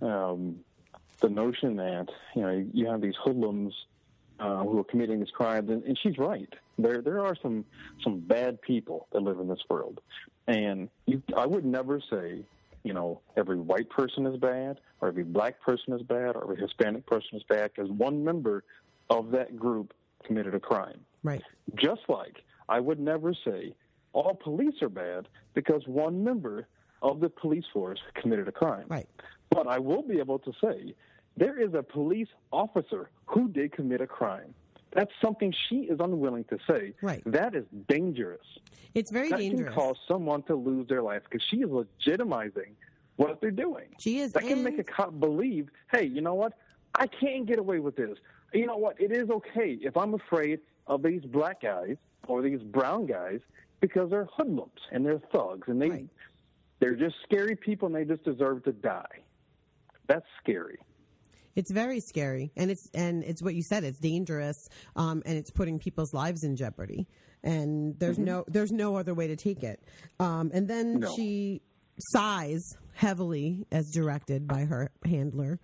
notion that you have these hoodlums who are committing these crimes, and she's right. There are some bad people that live in this world, and I would never say every white person is bad, or every black person is bad, or every Hispanic person is bad because one member of that group committed a crime. Right. Just like I would never say all police are bad because one member of the police force committed a crime. Right. But I will be able to say there is a police officer who did commit a crime. That's something she is unwilling to say. Right. That is dangerous. It's very dangerous. That can cause someone to lose their life because she is legitimizing what they're doing. She is. That can make a cop believe, hey, you know what? I can't get away with this. You know what? It is okay if I'm afraid of these black guys or these brown guys because they're hoodlums and they're thugs and they're just scary people and they just deserve to die. That's scary. It's very scary, and it's what you said. It's dangerous, and it's putting people's lives in jeopardy. And there's no other way to take it. And then she sighs heavily, as directed by her handler.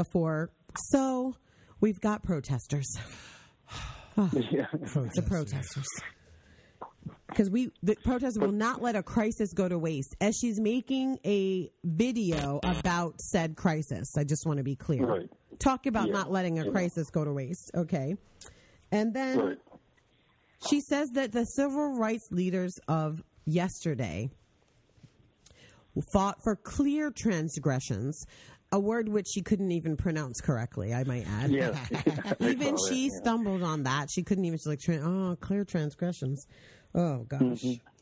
So we've got protesters. The protesters. Because the protesters will not let a crisis go to waste. As she's making a video about said crisis, I just want to be clear. Right. Talk about not letting a crisis go to waste, okay? And then she says that the civil rights leaders of yesterday fought for clear transgressions, a word which she couldn't even pronounce correctly, I might add. Yes. Even she stumbled on that. She couldn't even, clear transgressions. Oh, gosh.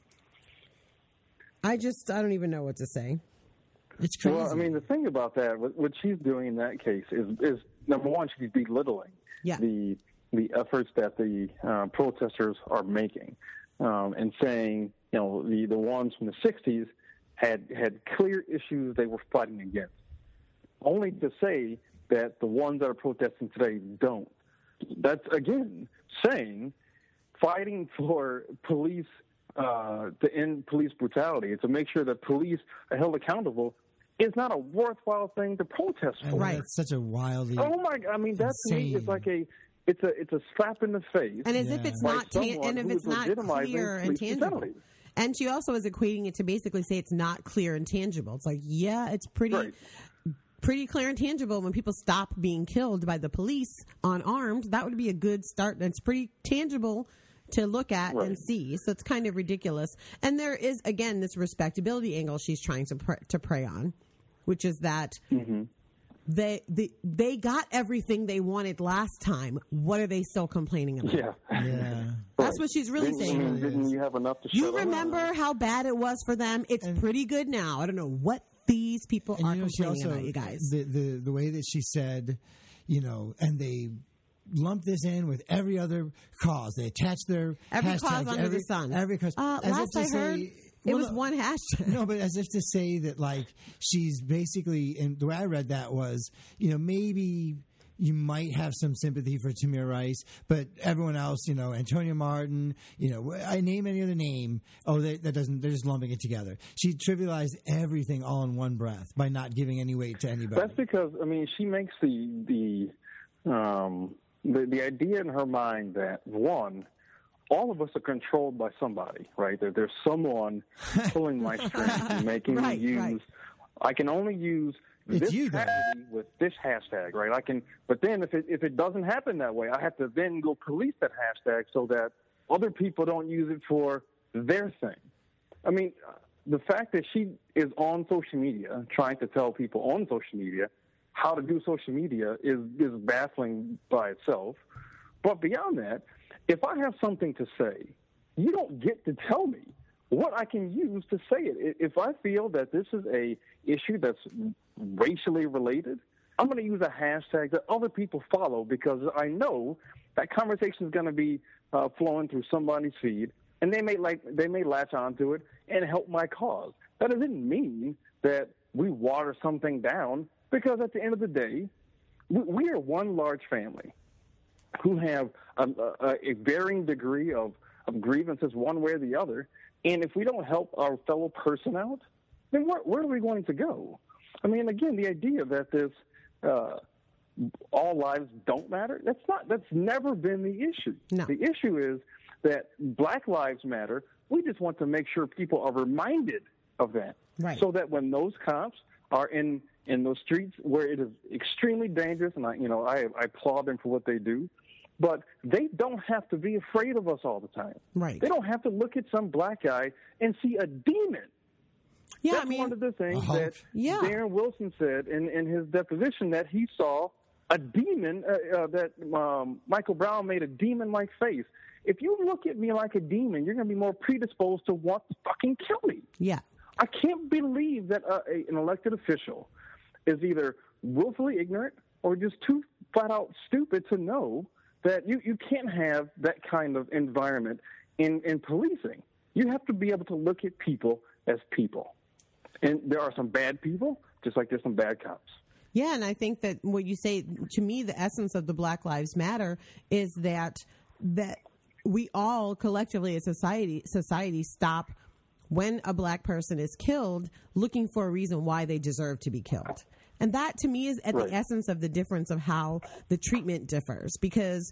I don't even know what to say. It's crazy. Well, I mean, the thing about that, what she's doing in that case is number one, she's belittling the efforts that the protesters are making, and saying, the ones from the 60s had clear issues they were fighting against. Only to say that the ones that are protesting today don't. That's, again, saying fighting for police to end police brutality, to make sure that police are held accountable, is not a worthwhile thing to protest for. Right. It's such a wildly. Oh my! I mean, that to me is like it's a slap in the face. And as if it's not clear and tangible. And she also is equating it to basically say it's not clear and tangible. It's like, it's pretty clear and tangible when people stop being killed by the police unarmed. That would be a good start. That's pretty tangible to look at and see. So it's kind of ridiculous. And there is, again, this respectability angle she's trying to prey on, which is that they got everything they wanted last time. What are they still complaining about? Yeah. That's what she's really saying. Didn't you have enough to You remember how bad it was for them? It's pretty good now. I don't know what these people are complaining about, you guys. The way that she said, and they lump this in with every other cause. They attach their every hashtags, cause under the sun. Every cause. Last I heard, it was one hashtag. No, but as if to say that, like, she's basically, and the way I read that was, maybe you might have some sympathy for Tamir Rice, but everyone else, Antonia Martin, I name any other name. Oh, that doesn't. They're just lumping it together. She trivialized everything all in one breath by not giving any weight to anybody. That's because she makes the idea in her mind that one, all of us are controlled by somebody, right? There's someone pulling my strings and making me use. Right. I can only use this tragedy with this hashtag, right? But then if it doesn't happen that way, I have to then go police that hashtag so that other people don't use it for their thing. The fact that she is on social media trying to tell people on social media how to do social media is baffling by itself. But beyond that, if I have something to say, you don't get to tell me what I can use to say it. If I feel that this is a issue that's racially related, I'm going to use a hashtag that other people follow because I know that conversation is going to be flowing through somebody's feed, and they may latch onto it and help my cause. That doesn't mean that we water something down, because at the end of the day, we are one large family who have a varying degree of grievances one way or the other. And if we don't help our fellow person out, then where are we going to go? Again, the idea that this all lives don't matter, that's never been the issue. No. The issue is that Black Lives Matter. We just want to make sure people are reminded of that. Right. So that when those cops are in those streets where it is extremely dangerous, and I applaud them for what they do, but they don't have to be afraid of us all the time. Right. They don't have to look at some black guy and see a demon. Yeah, That's one of the things that Darren Wilson said in his deposition, that he saw a demon, that Michael Brown made a demon-like face. If you look at me like a demon, you're going to be more predisposed to want to fucking kill me. Yeah. I can't believe that an elected official is either willfully ignorant or just too flat-out stupid to know that you can't have that kind of environment in policing. You have to be able to look at people as people. And there are some bad people, just like there's some bad cops. Yeah, and I think that what you say, to me, the essence of the Black Lives Matter is that we all collectively as society stop when a black person is killed looking for a reason why they deserve to be killed. And that, to me, is at the essence of the difference of how the treatment differs. Because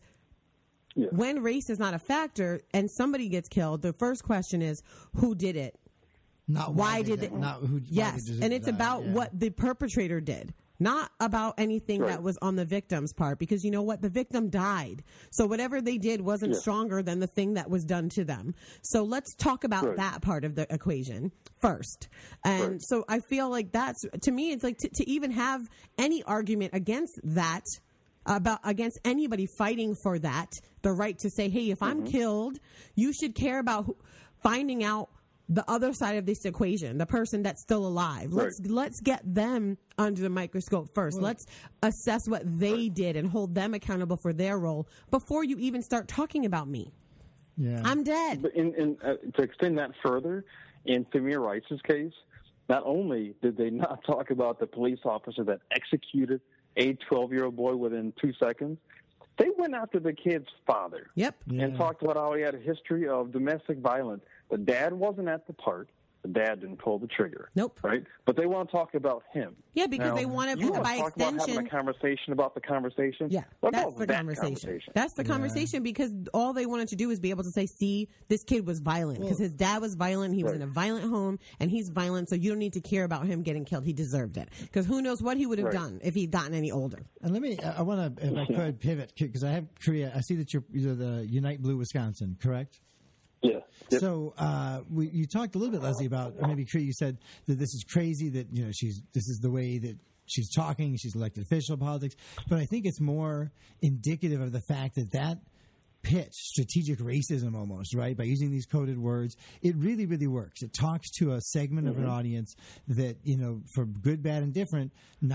when race is not a factor and somebody gets killed, the first question is, who did it? Not why did it? Not who. Yes, and it's about what the perpetrator did, not about anything that was on the victim's part. Because you know what? The victim died. So whatever they did wasn't stronger than the thing that was done to them. So let's talk about that part of the equation first. And so I feel like that's, to me, it's like to even have any argument against that, against anybody fighting for that, the right to say, hey, if I'm killed, you should care about finding out the other side of this equation, the person that's still alive. Let's get them under the microscope first. Let's assess what they did and hold them accountable for their role before you even start talking about me. Yeah, I'm dead. But to extend that further, in Tamir Rice's case, not only did they not talk about the police officer that executed a 12-year-old boy within 2 seconds, they went after the kid's father. And talked about how he had a history of domestic violence. The dad wasn't at the part. The dad didn't pull the trigger. Right? But they want to talk about him. Yeah, because now, they want to, by extension. Talk about having a conversation about the conversation. Yeah, that's the conversation. That's the conversation, because all they wanted to do was be able to say, see, this kid was violent because his dad was violent. He was in a violent home, and he's violent, so you don't need to care about him getting killed. He deserved it. Because who knows what he would have done if he'd gotten any older. And I want to, if I could, pivot, because I have Korea. I see that you're the Unite Blue Wisconsin, correct? Yeah. Yep. So you talked a little bit, Leslie, about, or maybe you said that this is crazy, that this is the way that she's talking. She's elected official politics, but I think it's more indicative of the fact that pitch, strategic racism almost, right? By using these coded words, it really, really works. It talks to a segment of an audience that, for good, bad, and different,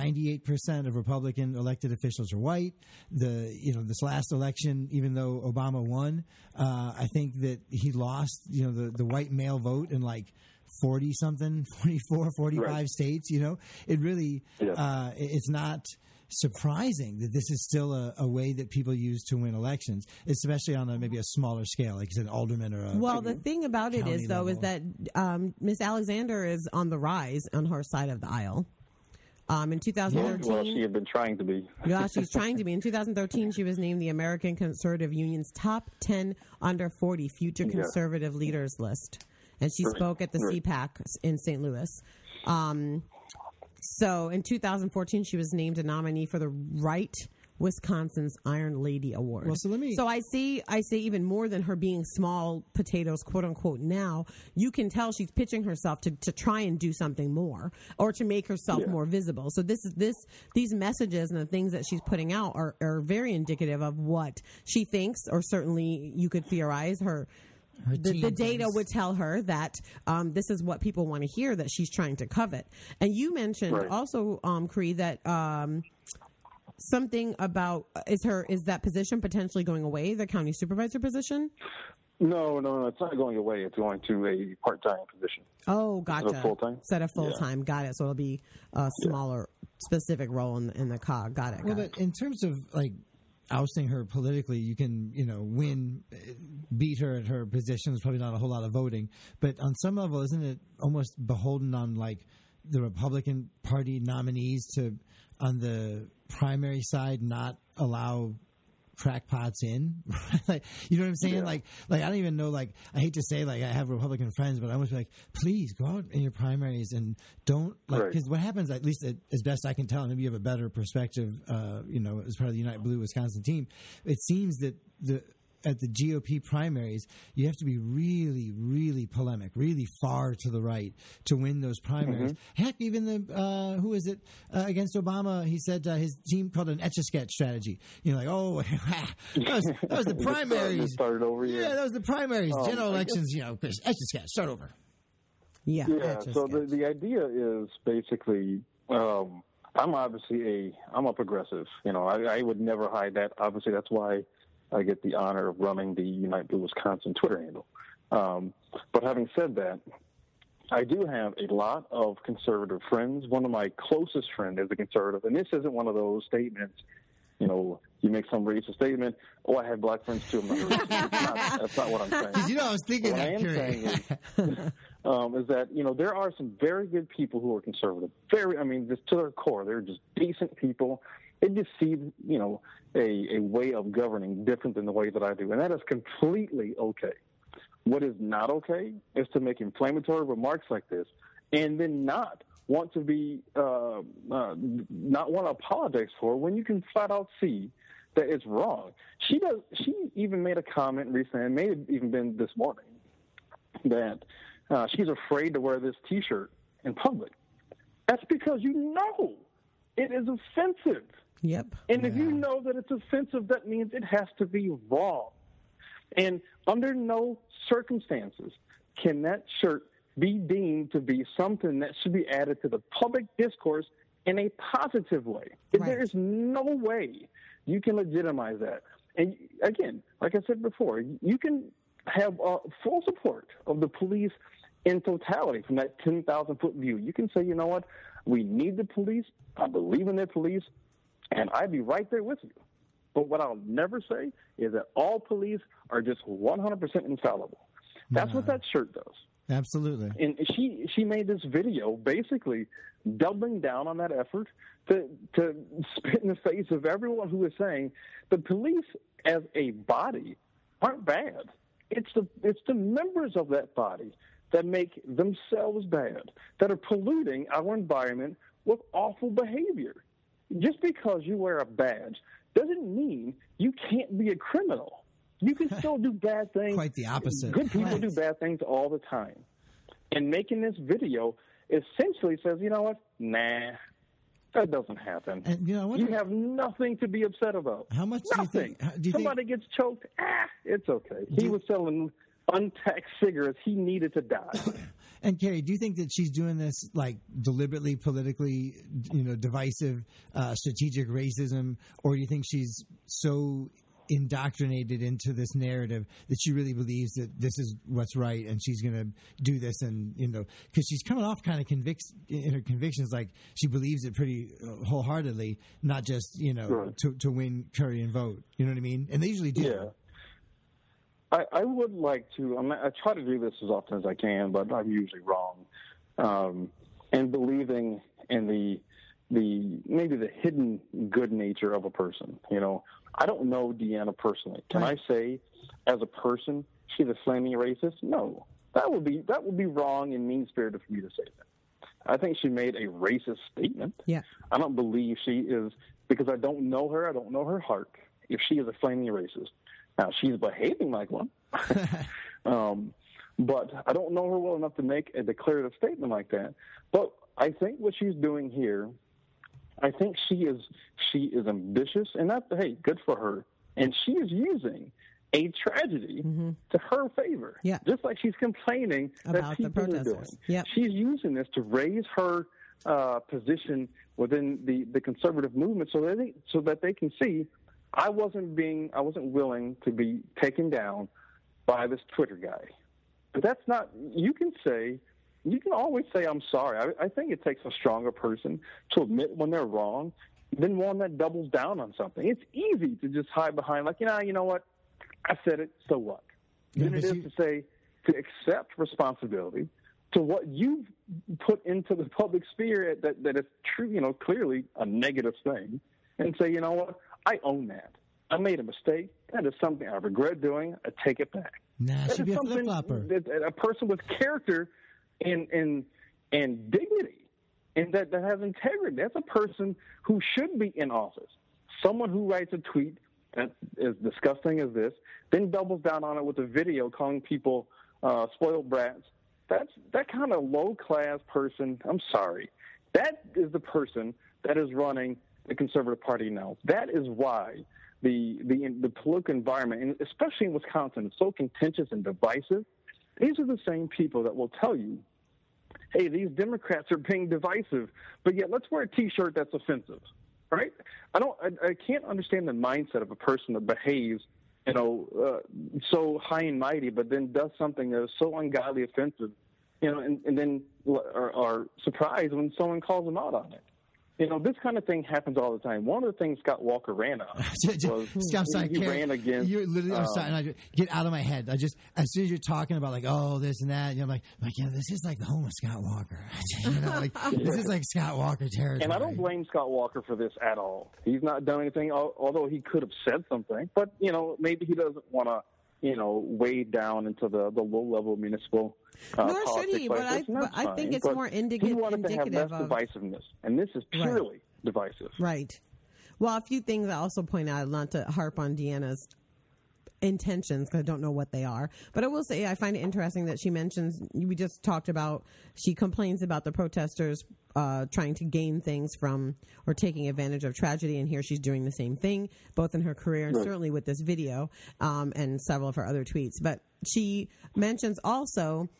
98% of Republican elected officials are white. This last election, even though Obama won, I think that he lost, the white male vote in like 40-something, 44, 45 states, It really, it's not surprising that this is still a way that people use to win elections, especially on maybe a smaller scale, like you said, alderman or a. Well, the thing about it is, though, level. is that Miss Alexander is on the rise on her side of the aisle. In 2013, Well, she had been trying to be. yeah, she's trying to be. In 2013, she was named the American Conservative Union's top 10 under 40 future conservative leaders list, and she spoke at the CPAC in St. Louis. So in 2014, she was named a nominee for the Right Wisconsin's Iron Lady Award. Well, so I say even more than her being small potatoes, quote unquote. Now you can tell she's pitching herself to try and do something more or to make herself more visible. So these messages and the things that she's putting out are very indicative of what she thinks, or certainly you could theorize the data would tell her that this is what people want to hear, that she's trying to covet. And you mentioned also, Cree, that something about is that position potentially going away, the county supervisor position? No, it's not going away. It's going to a part-time position. Oh, gotcha. Instead of full-time. Instead of full-time. Got it. So it'll be a smaller specific role in the COG. Got it. But in terms of like ousting her politically, you can, beat her at her position. There's probably not a whole lot of voting. But on some level, isn't it almost beholden on like the Republican Party nominees to, on the primary side, not allow crackpots in? Like, you know what I'm saying? Yeah. Like I don't even know, like, I hate to say, like, I have Republican friends, but I almost be like, please go out in your primaries and don't, like, because what happens, at least as best I can tell, maybe you have a better perspective, as part of the United Blue Wisconsin team, it seems that at the GOP primaries, you have to be really, really polemic, really far to the right to win those primaries. Mm-hmm. Heck, even against Obama, he said his team called an Etch-a-Sketch strategy. Like, that was the primaries. Started over, that was the primaries. General elections, Etch-a-Sketch, start over. Yeah. So the idea is basically, I'm a progressive. I would never hide that. Obviously, that's why I get the honor of running the Unite Blue Wisconsin Twitter handle. But having said that, I do have a lot of conservative friends. One of my closest friends is a conservative, and this isn't one of those statements, you make some racist statement, I have black friends too. That's not what I'm saying. I was thinking what I am saying is that, there are some very good people who are conservative. Just to their core, they're just decent people. They just see, a way of governing different than the way that I do. And that is completely okay. What is not okay is to make inflammatory remarks like this and then not want to be, not want to apologize for when you can flat out see that it's wrong. She even made a comment recently, and may have even been this morning, that she's afraid to wear this T-shirt in public. That's because it is offensive. Yep. And if you know that it's offensive, that means it has to be wrong. And under no circumstances can that shirt be deemed to be something that should be added to the public discourse in a positive way. Right. There is no way you can legitimize that. And again, like I said before, you can have full support of the police in totality from that 10,000-foot view. You can say, we need the police. I believe in the police. And I'd be right there with you. But what I'll never say is that all police are just 100% infallible. That's what that shirt does. Absolutely. And she made this video basically doubling down on that effort to spit in the face of everyone who is saying the police as a body aren't bad. It's the members of that body that make themselves bad, that are polluting our environment with awful behavior. Just because you wear a badge doesn't mean you can't be a criminal. You can still do bad things. Quite the opposite. Good people do bad things all the time. And making this video essentially says, nah, that doesn't happen. And, you have nothing to be upset about. How much nothing. do you Somebody gets choked, it's okay. He was selling untaxed cigarettes. He needed to die. And Carrie, do you think that she's doing this like deliberately, politically, divisive, strategic racism, or do you think she's so indoctrinated into this narrative that she really believes that this is what's right and she's going to do this, and because she's coming off kind of in her convictions, like she believes it pretty wholeheartedly, not just Right. to win Curry and vote. You know what I mean? And they usually do. Yeah. I would like to. I try to do this as often as I can, but I'm usually wrong. And believing in the maybe the hidden good nature of a person. I don't know Deanna personally. Can I say, as a person, she's a flaming racist? No, that would be wrong and mean spirited for me to say that. I think she made a racist statement. Yeah. I don't believe she is, because I don't know her. I don't know her heart. If she is a flaming racist. Now, she's behaving like one, but I don't know her well enough to make a declarative statement like that. But I think what she's doing here, I think she is ambitious, and hey, good for her. And she is using a tragedy to her favor, just like she's complaining about that people the are doing. protesters. Yep. She's using this to raise her position within the conservative movement, so that they can see. I wasn't willing to be taken down by this Twitter guy. But that's not, you can always say, I'm sorry. I think it takes a stronger person to admit when they're wrong than one that doubles down on something. It's easy to just hide behind, like, you know what? I said it, so what? Then it is to accept responsibility to what you've put into the public sphere that is true, clearly a negative thing, and say, you know what? I own that. I made a mistake. That is something I regret doing. I take it back. Nah, that she'd be a flip-flopper. A person with character and dignity, and that has integrity. That's a person who should be in office. Someone who writes a tweet that is disgusting as this, then doubles down on it with a video calling people spoiled brats. That kind of low-class person, I'm sorry. That is the person that is running the Conservative Party now. That is why the political environment, and especially in Wisconsin, is so contentious and divisive. These are the same people that will tell you, hey, these Democrats are being divisive, but yet let's wear a T-shirt that's offensive, right? I can't understand the mindset of a person that behaves, so high and mighty, but then does something that is so ungodly offensive, and then are surprised when someone calls them out on it. This kind of thing happens all the time. One of the things Scott Walker ran on was I'm sorry, he ran against. You're literally, I'm sorry, get out of my head. As soon as you're talking about this and that, this is like the home of Scott Walker. This is like Scott Walker territory. And I don't blame Scott Walker for this at all. He's not done anything, although he could have said something. But maybe he doesn't want to, wade down into the low-level municipal Nor should he, but I think it's more indicative he wanted to have less divisiveness, and this is purely divisive. Right. Well, a few things I also point out, not to harp on Deanna's intentions, because I don't know what they are, but I will say I find it interesting that she mentions, we just talked about, she complains about the protesters trying to gain things from or taking advantage of tragedy, and here she's doing the same thing, both in her career and certainly with this video and several of her other tweets. But she mentions also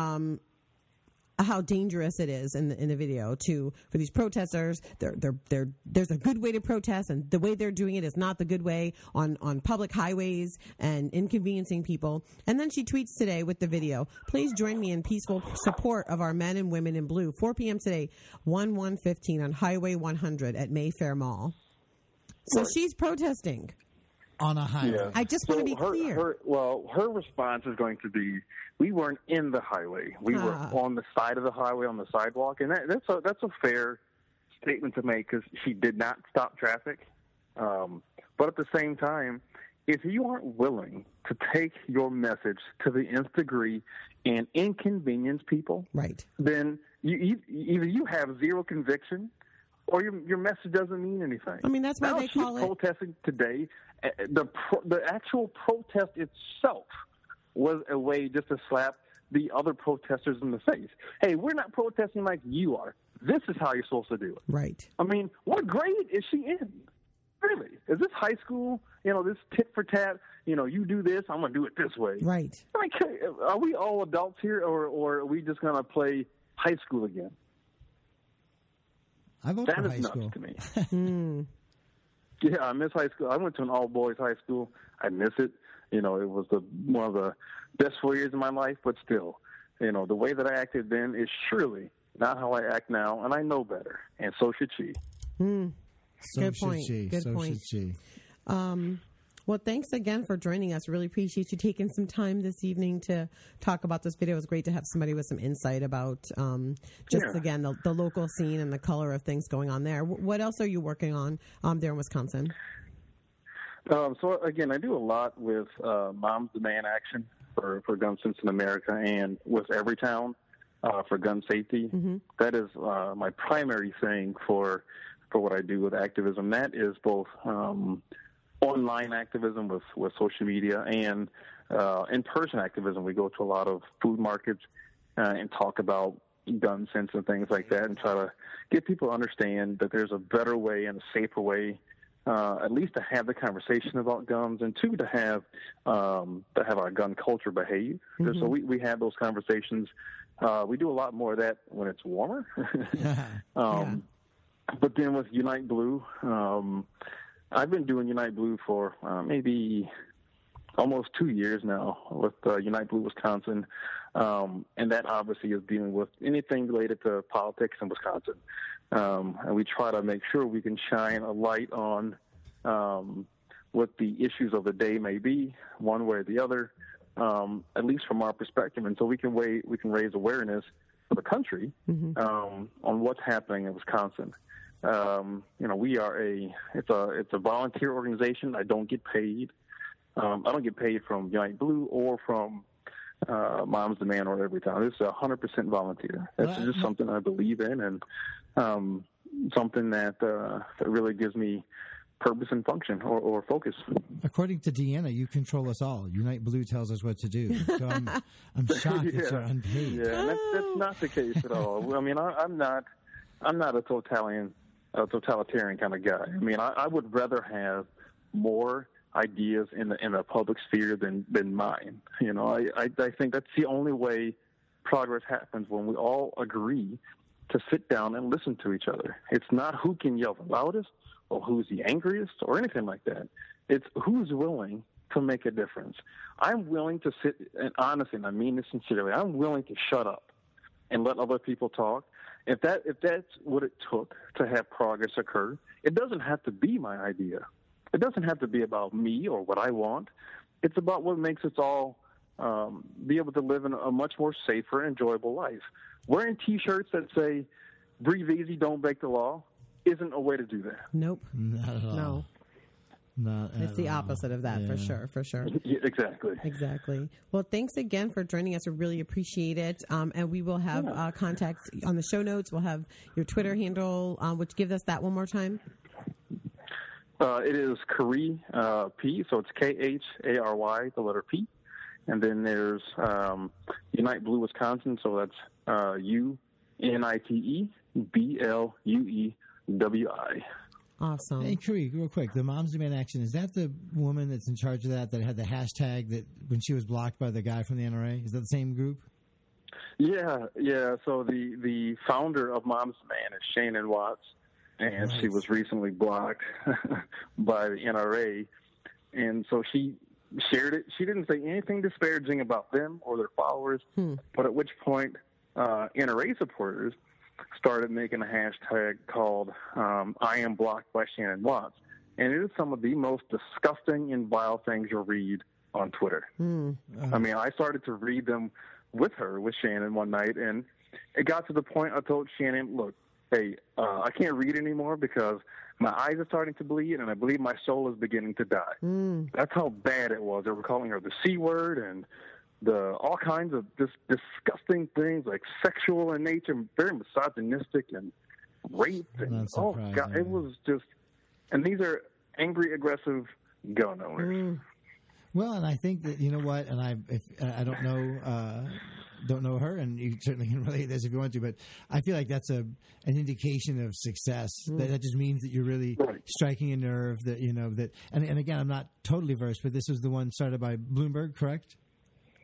how dangerous it is in the video for these protesters. There's a good way to protest, and the way they're doing it is not the good way on public highways and inconveniencing people. And then she tweets today with the video, please join me in peaceful support of our men and women in blue, 4 p.m. today, 1/115 on Highway 100 at Mayfair Mall. So she's protesting on a highway. Yeah. I just want to be clear. Her response is going to be, we weren't in the highway. We were on the side of the highway, on the sidewalk. And that's a fair statement to make, because she did not stop traffic. But at the same time, if you aren't willing to take your message to the nth degree and inconvenience people, right, then either you have zero conviction or your message doesn't mean anything. I mean, that's why they call it protesting today. The actual protest itself was a way just to slap the other protesters in the face. Hey, we're not protesting like you are. This is how you're supposed to do it. Right. I mean, what grade is she in? Really? Is this high school? This tit for tat, you do this, I'm going to do it this way. Right. Like, are we all adults here, or are we just going to play high school again? I vote that for is high nuts school. To me. Yeah, I miss high school. I went to an all-boys high school. I miss it. You know, it was one of the best 4 years of my life, but still, you know, the way that I acted then is surely not how I act now, and I know better, and so should she. So Good should point. she. Good so point. should she. Well, thanks again for joining us. Really appreciate you taking some time this evening to talk about this video. It was great to have somebody with some insight about again, the local scene and the color of things going on there. What else are you working on there in Wisconsin? So, again, I do a lot with Moms Demand Action for Gun Sense in America and with Everytown for gun safety. That is my primary thing for what I do with activism. That is both online activism with social media and in-person activism. We go to a lot of food markets and talk about gun sense and things like that and try to get people to understand that there's a better way and a safer way, at least to have the conversation about guns, and two, to have our gun culture behave. So we have those conversations. We do a lot more of that when it's warmer. But then with Unite Blue, I've been doing Unite Blue for maybe almost 2 years now with Unite Blue Wisconsin, and that obviously is dealing with anything related to politics in Wisconsin. And we try to make sure we can shine a light on what the issues of the day may be, one way or the other, at least from our perspective. And so we can raise awareness for the country on what's happening in Wisconsin. We are it's a volunteer organization. I don't get paid. I don't get paid from Unite Blue or from Moms Demand or Everytown. It's 100% volunteer. That's just something I believe in, and something that really gives me purpose and function or focus. According to Deanna, you control us all. Unite Blue tells us what to do. So I'm shocked that you're unpaid. Yeah, and that's not the case at all. I mean, I'm not a totalitarian kind of guy. I mean, I would rather have more ideas in the public sphere than mine. You know, I think that's the only way progress happens, when we all agree to sit down and listen to each other. It's not who can yell the loudest or who's the angriest or anything like that. It's who's willing to make a difference. I'm willing to sit, and honestly, and I mean this sincerely, I'm willing to shut up and let other people talk. If that's what it took to have progress occur, it doesn't have to be my idea. It doesn't have to be about me or what I want. It's about what makes us all be able to live in a much more safer, enjoyable life. Wearing T-shirts that say, "Breathe easy, don't break the law," isn't a way to do that. Nope. Not at all. No. Not It's the opposite of that, Yeah. for sure. Yeah, exactly. Exactly. Well, thanks again for joining us. I really appreciate it. And we will have contacts on the show notes. We'll have your Twitter handle, which give us that one more time. It is Khary P, so it's Khary, the letter P. And then there's Unite Blue Wisconsin, so that's UNITEBLUEWI. Awesome. Hey, Khary, real quick, the Moms Demand Action, is that the woman that's in charge of that had the hashtag that when she was blocked by the guy from the NRA? Is that the same group? Yeah. So the founder of Moms Demand is Shannon Watts, and she was recently blocked by the NRA. And so she shared it. She didn't say anything disparaging about them or their followers, but at which point NRA supporters started making a hashtag called I am blocked by Shannon Watts. And it is some of the most disgusting and vile things you'll read on Twitter. I mean, I started to read them with Shannon one night, and it got to the point I told Shannon, look, hey, I can't read anymore because my eyes are starting to bleed, and I believe my soul is beginning to die. That's how bad it was. They were calling her the C word and all kinds of disgusting things, like sexual in nature, very misogynistic and rape. And, oh, God, it was just, and these are angry, aggressive gun owners. Well, and I think that, you know what, and I don't know her, and you certainly can relate this if you want to, but I feel like that's an indication of success. That just means that you're really striking a nerve. That and again, I'm not totally versed, but this was the one started by Bloomberg, correct?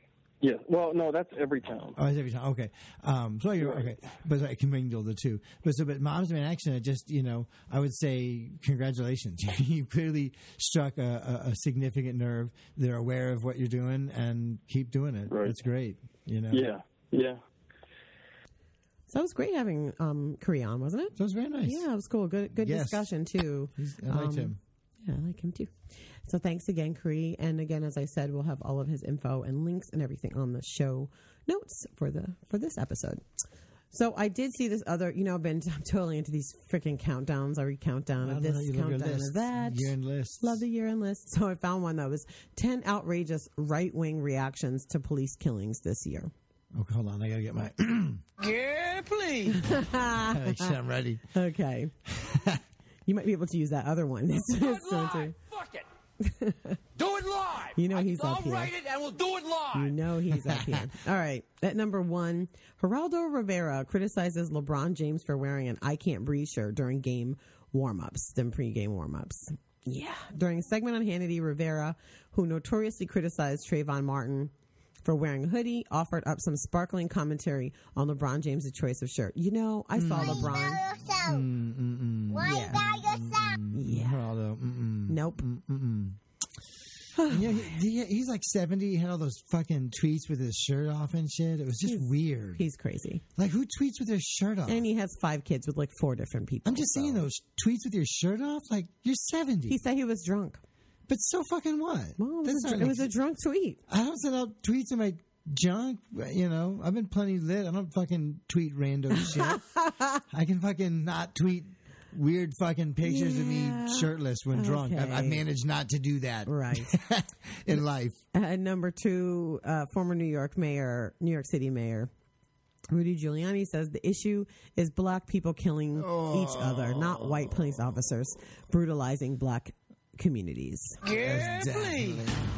Yeah. Well, no, that's every town. Oh, it's every time. Okay. So you're okay, but I can mingle the two. But Moms Demand Action, I just I would say congratulations. You clearly struck a significant nerve. They're aware of what you're doing and keep doing it. Right. That's great. Yeah. So it was great having Kari on, wasn't it? So it was very nice. Yeah, it was cool. Good Yes. discussion too. I liked him. Yeah, I like him too. So thanks again, Kari. And again, as I said, we'll have all of his info and links and everything on the show notes for this episode. So I did see this other, I'm totally into these freaking countdowns. Every countdown of this, countdown of that. Year-end lists. Love the year-end list. So I found one that was 10 outrageous right-wing reactions to police killings this year. Okay, hold on. I got to get my... Yeah, please. I'm ready. Okay. You might be able to use that other one. Do it live. Fuck it. Do it live. He's up here. I'll write it and we'll do it live. He's up here. All right. At number 1, Geraldo Rivera criticizes LeBron James for wearing an I Can't Breathe shirt during game warm-ups, then pre-game warm-ups. Yeah. During a segment on Hannity, Rivera, who notoriously criticized Trayvon Martin for wearing a hoodie, offered up some sparkling commentary on LeBron James' choice of shirt. I saw LeBron. Why by yourself? Yeah. Geraldo, Nope. He's like 70. He had all those fucking tweets with his shirt off and shit. It was just weird. He's crazy. Like, who tweets with their shirt off? And he has 5 kids with like 4 different people. I'm just saying, those tweets with your shirt off, like, you're 70. He said he was drunk. But so fucking what? Well, it was a drunk tweet. I don't send out tweets in my junk. I've been plenty lit. I don't fucking tweet random shit. I can fucking not tweet weird fucking pictures of me shirtless when drunk. I've managed not to do that. Right. In life. Number 2, former New York City Mayor Rudy Giuliani says the issue is black people killing each other, not white police officers brutalizing black communities. Yeah, please.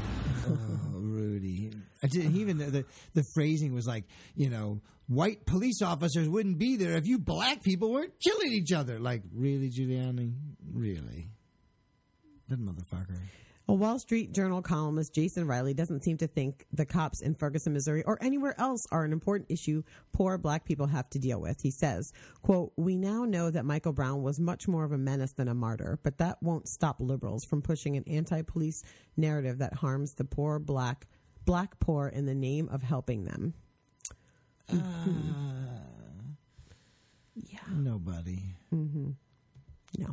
Rudy. Even the phrasing was like, white police officers wouldn't be there if you black people weren't killing each other. Like, really, Giuliani? Really? That motherfucker. A Wall Street Journal columnist, Jason Riley, doesn't seem to think the cops in Ferguson, Missouri, or anywhere else are an important issue poor black people have to deal with. He says, quote, "We now know that Michael Brown was much more of a menace than a martyr, but that won't stop liberals from pushing an anti-police narrative that harms the poor black poor in the name of helping them." Yeah. Nobody. Mm-hmm. No.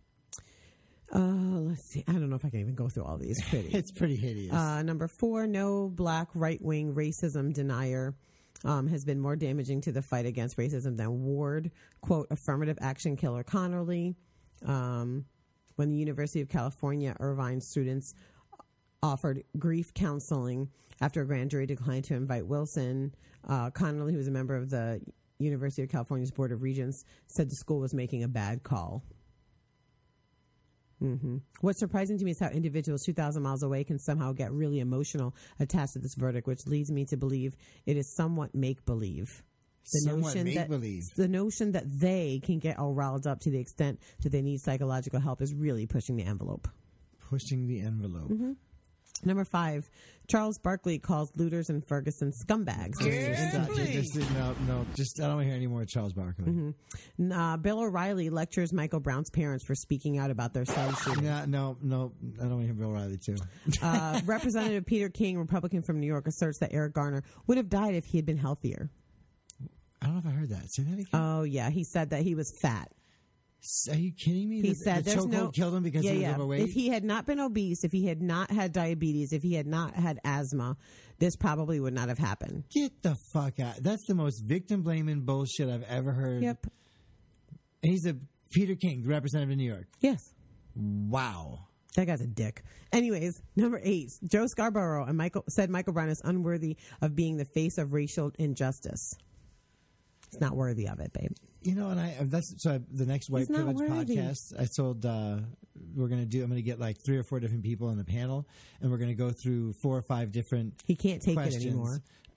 Let's see. I don't know if I can even go through all these. It's pretty hideous. Number 4, no black right-wing racism denier has been more damaging to the fight against racism than Ward. Quote, affirmative action killer Connerly. When the University of California Irvine students offered grief counseling after a grand jury declined to invite Wilson, Connerly, who was a member of the University of California's Board of Regents, said the school was making a bad call. Mm-hmm. What's surprising to me is how individuals 2,000 miles away can somehow get really emotional attached to this verdict, which leads me to believe it is somewhat make-believe. The notion that they can get all riled up to the extent that they need psychological help is really pushing the envelope. Pushing the envelope. Mm-hmm. Number 5, Charles Barkley calls looters in Ferguson scumbags. I don't want to hear any more Charles Barkley. Mm-hmm. Bill O'Reilly lectures Michael Brown's parents for speaking out about their son's shooting. No, I don't want to hear Bill O'Reilly too. Representative Peter King, Republican from New York, asserts that Eric Garner would have died if he had been healthier. I don't know if I heard that. Say that again. Oh, yeah. He said that he was fat. Are you kidding me? He said the chokehold killed him because he was overweight? If he had not been obese, if he had not had diabetes, if he had not had asthma, this probably would not have happened. Get the fuck out. That's the most victim-blaming bullshit I've ever heard. Yep. And he's Peter King, the representative of New York. Yes. Wow. That guy's a dick. Anyways, number 8, Joe Scarborough said Michael Brown is unworthy of being the face of racial injustice. He's not worthy of it, babe. The next White Privilege podcast, I told I'm going to get like 3 or 4 different people on the panel, and we're going to go through 4 or 5 different He can't take questions. it anymore.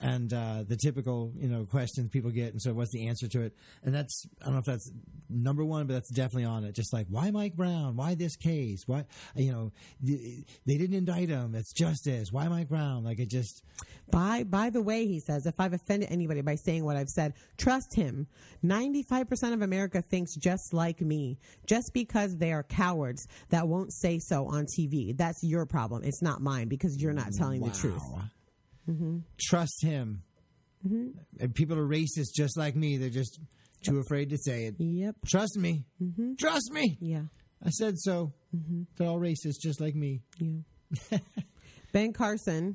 and the typical, questions people get. And so what's the answer to it? And that's, I don't know if that's number one, but that's definitely on it. Just like, why Mike Brown? Why this case? Why, they didn't indict him. It's justice. Why Mike Brown? Like, it just. By the way, he says, if I've offended anybody by saying what I've said, trust him. 95% of America thinks just like me. Just because they are cowards that won't say so on TV. That's your problem. It's not mine, because you're not telling the truth. Mm-hmm. Trust him. Mm-hmm. And people are racist just like me. They're just too afraid to say it. Yep. Trust me. Mm-hmm. Trust me. Yeah. I said so. Mm-hmm. They're all racist just like me. Yeah. Ben Carson.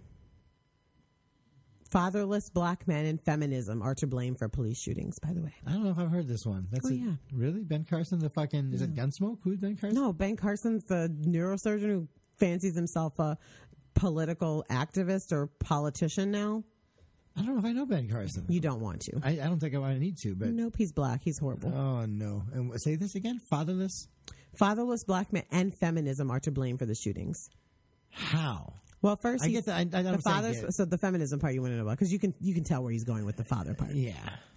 Fatherless black men and feminism are to blame for police shootings, by the way. I don't know if I've heard this one. Yeah. Really? Ben Carson, the fucking, is it Gunsmoke? Who's Ben Carson? No, Ben Carson's the neurosurgeon who fancies himself a political activist or politician now. I don't know if I know Ben Carson. You don't want to. I don't think I need to, but. Nope, he's black. He's horrible. Oh, no. And say this again? Fatherless? Fatherless black men and feminism are to blame for the shootings. How? Well, first, I get that. the fathers. So the feminism part you want to know about, because you can tell where he's going with the father part. Yeah.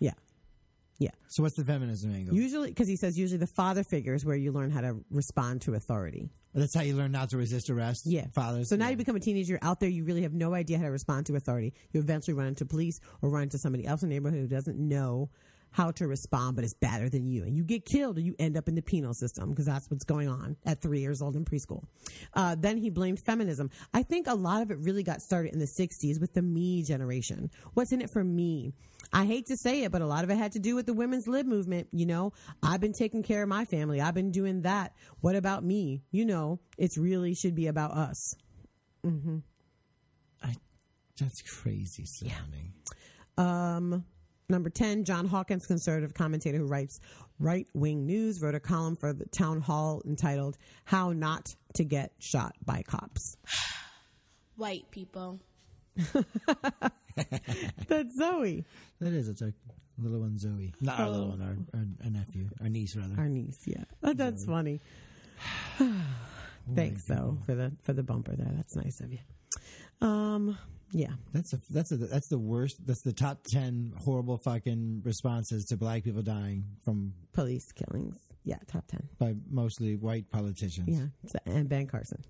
So what's the feminism angle? Usually, because he says the father figure is where you learn how to respond to authority. Well, that's how you learn not to resist arrest. Yeah, fathers. So now you become a teenager, you're out there, you really have no idea how to respond to authority. You eventually run into police or run into somebody else in the neighborhood who doesn't know how to respond, but is better than you, and you get killed, or you end up in the penal system, because that's what's going on at 3 years old in preschool. Then he blamed feminism. I think a lot of it really got started in the 60s with the me generation. What's in it for me? I hate to say it, but a lot of it had to do with the women's lib movement. I've been taking care of my family. I've been doing that. What about me? It's really should be about us. Mm-hmm. That's crazy sounding. Yeah. Number 10, John Hawkins, conservative commentator who writes right-wing news, wrote a column for the Town Hall entitled "How Not to Get Shot by Cops." White people. That's Zoe. That is. It's our little one, Zoe. Not our little one, our nephew. Our niece, rather. Our niece, yeah. Oh, that's funny. Thanks, though, for the bumper there. That's nice of you. Yeah, that's the worst. That's the top 10 horrible fucking responses to black people dying from police killings. Yeah, top 10 by mostly white politicians. Yeah, and Ben Carson.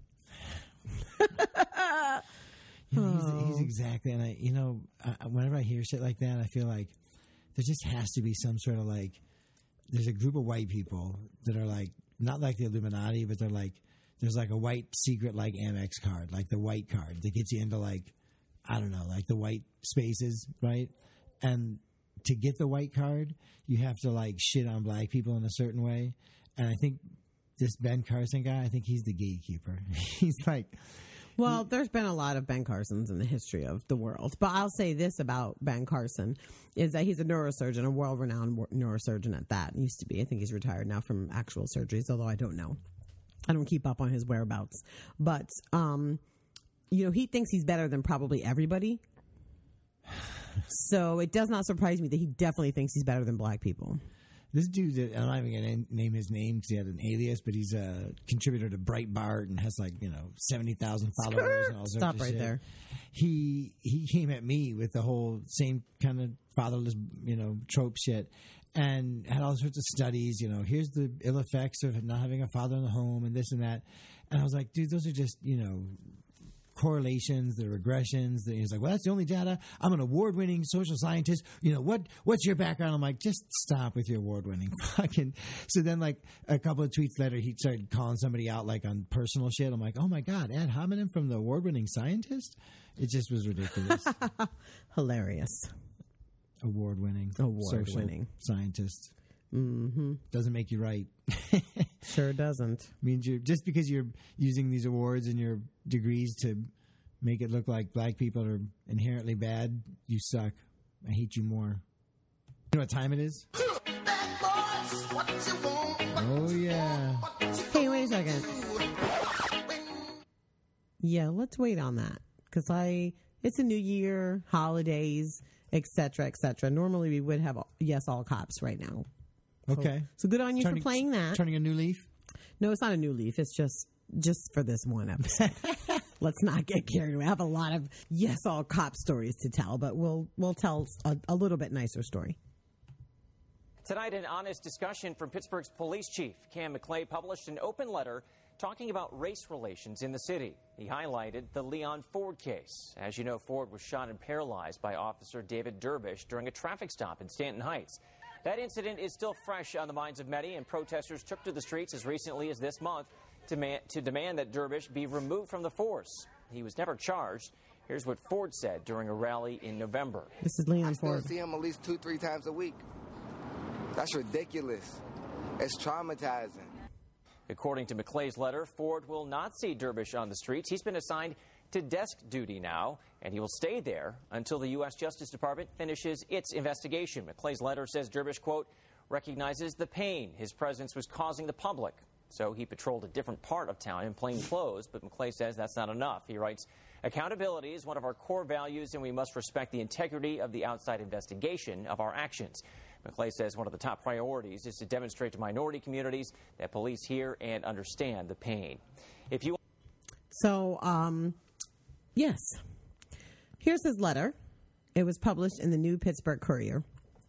He's exactly. And whenever I hear shit like that, I feel like there just has to be some sort of like. There's a group of white people that are like not like the Illuminati, but they're like there's like a white secret like Amex card, like the white card that gets you into like. I don't know, like the white spaces, right? And to get the white card, you have to like shit on black people in a certain way. And I think this Ben Carson guy, I think he's the gatekeeper. He's like... Well, there's been a lot of Ben Carsons in the history of the world. But I'll say this about Ben Carson, is that he's a neurosurgeon, a world-renowned neurosurgeon at that. He used to be. I think he's retired now from actual surgeries, although I don't know. I don't keep up on his whereabouts. But... he thinks he's better than probably everybody. So it does not surprise me that he definitely thinks he's better than black people. This dude, I'm not even going to name his name because he had an alias, but he's a contributor to Breitbart and has 70,000 followers and all sorts Stop of right shit. there. He came at me with the whole same kind of fatherless, trope shit. And had all sorts of studies, here's the ill effects of not having a father in the home and this and that. And I was like, dude, those are just, correlations, the regressions. He's like, well, that's the only data. I'm an award-winning social scientist. What's your background? I'm like, just stop with your award-winning fucking. So then, like a couple of tweets later, he started calling somebody out like on personal shit. I'm like, oh my god, ad hominem from the award-winning scientist. It just was ridiculous. Hilarious. Award-winning social scientist. Mm-hmm. Doesn't make you right. Sure doesn't. Means just because you're using these awards and your degrees to make it look like black people are inherently bad, you suck. I hate you more. You know what time it is? Oh yeah. Hey, wait a second. Yeah, let's wait on that because it's a new year, holidays, etc., etc. Normally we would have yes all cops right now. Okay. So good on you for playing that. Turning a new leaf? No, it's not a new leaf. It's just for this one episode. let's not get carried away. I have a lot of all cop stories to tell, but we'll tell a little bit nicer story. Tonight, an honest discussion from Pittsburgh's police chief. Cam McClay published an open letter talking about race relations in the city. He highlighted the Leon Ford case. As you know, Ford was shot and paralyzed by Officer David Derbish during a traffic stop in Stanton Heights. That incident is still fresh on the minds of many, and protesters took to the streets as recently as this month to demand that Derbish be removed from the force. He was never charged. Here's what Ford said during a rally in November. This is Leon Ford. I still see him at least 2-3 times a week. That's ridiculous. It's traumatizing. According to McClay's letter, Ford will not see Derbish on the streets. He's been assigned to desk duty now, and he will stay there until the U.S. Justice Department finishes its investigation. McClay's letter says Derbish, quote, recognizes the pain his presence was causing the public. So he patrolled a different part of town in plain clothes, but McClay says that's not enough. He writes, accountability is one of our core values, and we must respect the integrity of the outside investigation of our actions. McClay says one of the top priorities is to demonstrate to minority communities that police hear and understand the pain. Yes. Here's his letter. It was published in the New Pittsburgh Courier.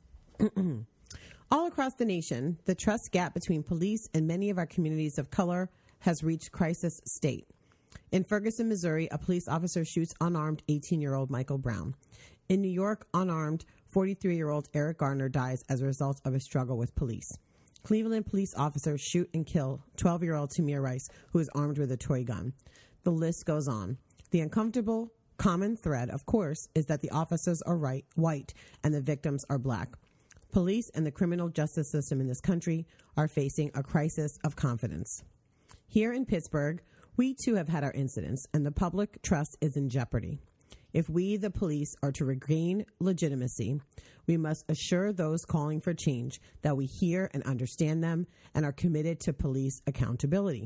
All across the nation, the trust gap between police and many of our communities of color has reached crisis state. In Ferguson, Missouri, a police officer shoots unarmed 18-year-old Michael Brown. In New York, unarmed 43-year-old Eric Garner dies as a result of a struggle with police. Cleveland police officers shoot and kill 12-year-old Tamir Rice, who is armed with a toy gun. The list goes on. The uncomfortable common thread, of course, is that the officers are white and the victims are black. Police and the criminal justice system in this country are facing a crisis of confidence. Here in Pittsburgh, we too have had our incidents, and the public trust is in jeopardy. If we, the police, are to regain legitimacy, we must assure those calling for change that we hear and understand them and are committed to police accountability.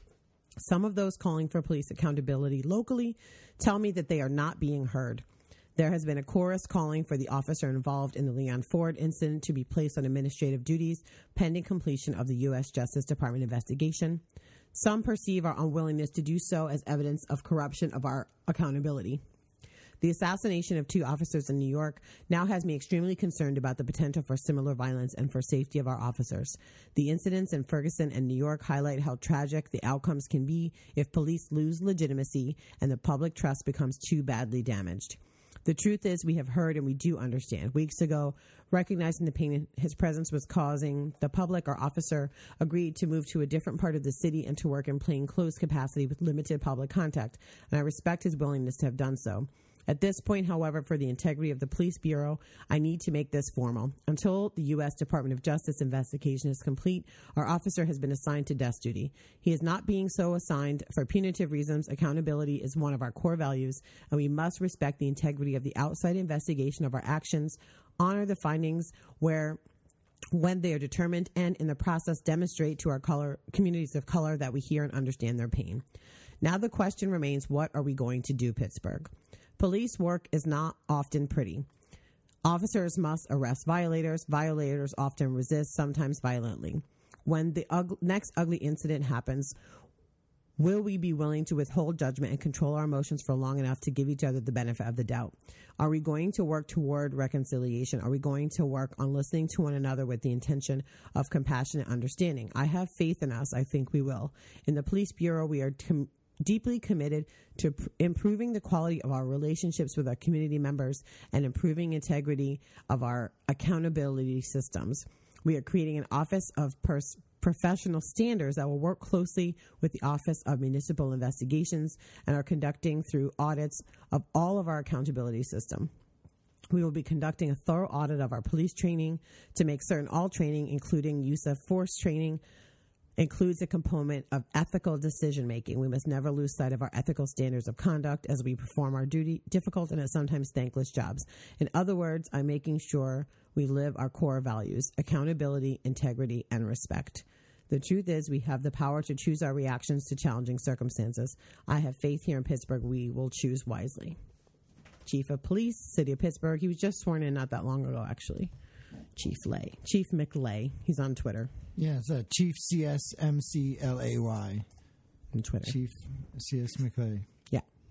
Some of those calling for police accountability locally tell me that they are not being heard. There has been a chorus calling for the officer involved in the Leon Ford incident to be placed on administrative duties pending completion of the U.S. Justice Department investigation. Some perceive our unwillingness to do so as evidence of corruption of our accountability. The assassination of 2 officers in New York now has me extremely concerned about the potential for similar violence and for safety of our officers. The incidents in Ferguson and New York highlight how tragic the outcomes can be if police lose legitimacy and the public trust becomes too badly damaged. The truth is, we have heard and we do understand. Weeks ago, recognizing the pain his presence was causing the public, our officer agreed to move to a different part of the city and to work in plainclothes capacity with limited public contact, and I respect his willingness to have done so. At this point, however, for the integrity of the police bureau, I need to make this formal. Until the U.S. Department of Justice investigation is complete, our officer has been assigned to desk duty. He is not being so assigned for punitive reasons. Accountability is one of our core values, and we must respect the integrity of the outside investigation of our actions, honor the findings when they are determined, and in the process demonstrate to our communities of color that we hear and understand their pain. Now the question remains, what are we going to do, Pittsburgh? Police work is not often pretty. Officers must arrest violators. Violators often resist, sometimes violently. When the next ugly incident happens, will we be willing to withhold judgment and control our emotions for long enough to give each other the benefit of the doubt? Are we going to work toward reconciliation? Are we going to work on listening to one another with the intention of compassionate understanding? I have faith in us. I think we will. In the Police Bureau, we are deeply committed to improving the quality of our relationships with our community members and improving integrity of our accountability systems. We are creating an Office of Professional Standards that will work closely with the Office of Municipal Investigations and are conducting through audits of all of our accountability system. We will be conducting a thorough audit of our police training to make certain all training, including use of force training, includes a component of ethical decision-making. We must never lose sight of our ethical standards of conduct as we perform our difficult and sometimes thankless jobs. In other words, I'm making sure we live our core values: accountability, integrity, and respect. The truth is, we have the power to choose our reactions to challenging circumstances. I have faith here in Pittsburgh we will choose wisely. Chief of Police, City of Pittsburgh. He was just sworn in not that long ago, actually. Chief McLay. He's on Twitter. Yeah, it's Chief CSMCLAY. On Twitter. Chief CS McLay. Yeah.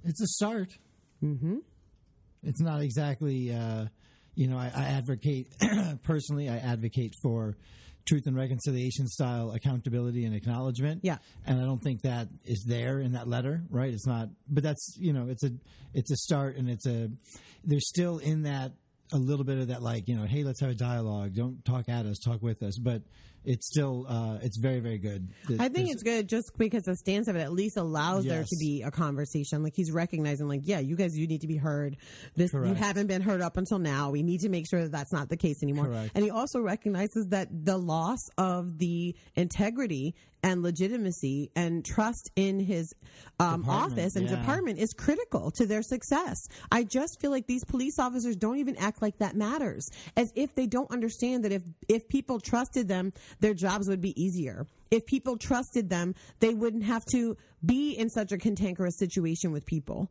It's a start. Mm-hmm. It's not exactly, I advocate, personally, I advocate for truth and reconciliation style accountability and acknowledgement. Yeah. And I don't think that is there in that letter, right? It's not, but that's, it's a start, and there's still in that a little bit of that, like, hey, let's have a dialogue. Don't talk at us, talk with us. But it's still, it's very, very good. I think it's good just because the stance of it at least allows there to be a conversation. Like, he's recognizing, like, yeah, you guys, you need to be heard. You haven't been heard up until now. We need to make sure that that's not the case anymore. Correct. And he also recognizes that the loss of the integrity and legitimacy and trust in his office and department is critical to their success. I just feel like these police officers don't even act like that matters, as if they don't understand that if people trusted them, their jobs would be easier. If people trusted them, they wouldn't have to be in such a cantankerous situation with people.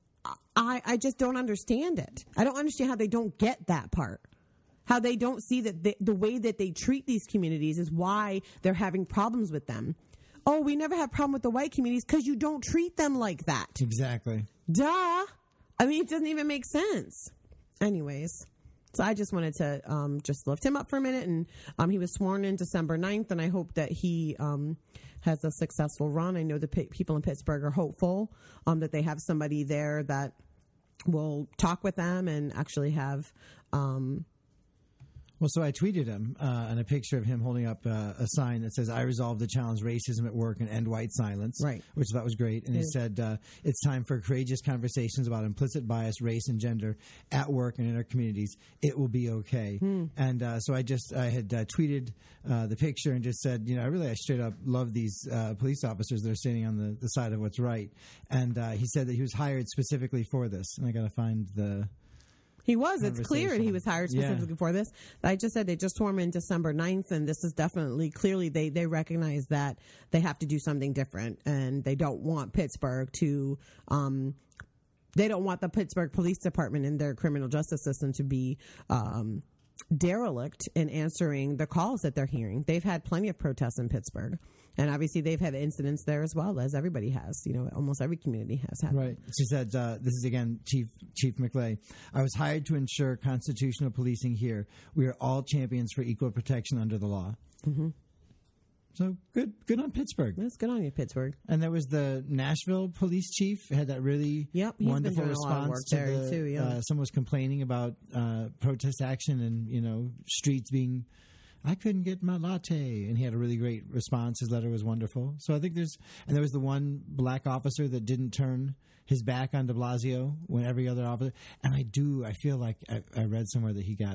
I just don't understand it. I don't understand how they don't get that part. How they don't see that the way that they treat these communities is why they're having problems with them. Oh, we never have problem with the white communities because you don't treat them like that. Exactly. Duh. I mean, it doesn't even make sense. Anyways, so I just wanted to just lift him up for a minute. And he was sworn in December 9th, and I hope that he has a successful run. I know the people in Pittsburgh are hopeful that they have somebody there that will talk with them and actually have... Well, so I tweeted him and a picture of him holding up a sign that says, "I resolve to challenge racism at work and end white silence," right? Which I thought was great. And he said, "It's time for courageous conversations about implicit bias, race, and gender at work and in our communities. It will be okay." And so I had tweeted the picture and just said, I straight up love these police officers that are standing on the side of what's right. And he said that he was hired specifically for this. And I got to find the... He was. It's clear he was hired specifically for this. I just said they just swore him in December 9th, and this is definitely, clearly, they recognize that they have to do something different, and they don't want Pittsburgh to, they don't want the Pittsburgh Police Department and their criminal justice system to be derelict in answering the calls that they're hearing. They've had plenty of protests in Pittsburgh. And obviously, they've had incidents there as well, as everybody has. Almost every community has had. Right. She said, this is, again, Chief McClay. "I was hired to ensure constitutional policing here. We are all champions for equal protection under the law." Mm-hmm. So good on Pittsburgh. That's good on you, Pittsburgh. And there was the Nashville police chief, had that really wonderful response to someone was complaining about protest action and, streets being... I couldn't get my latte. And he had a really great response. His letter was wonderful. So I think there was the one black officer that didn't turn his back on de Blasio when every other officer, and I feel like I read somewhere that he got,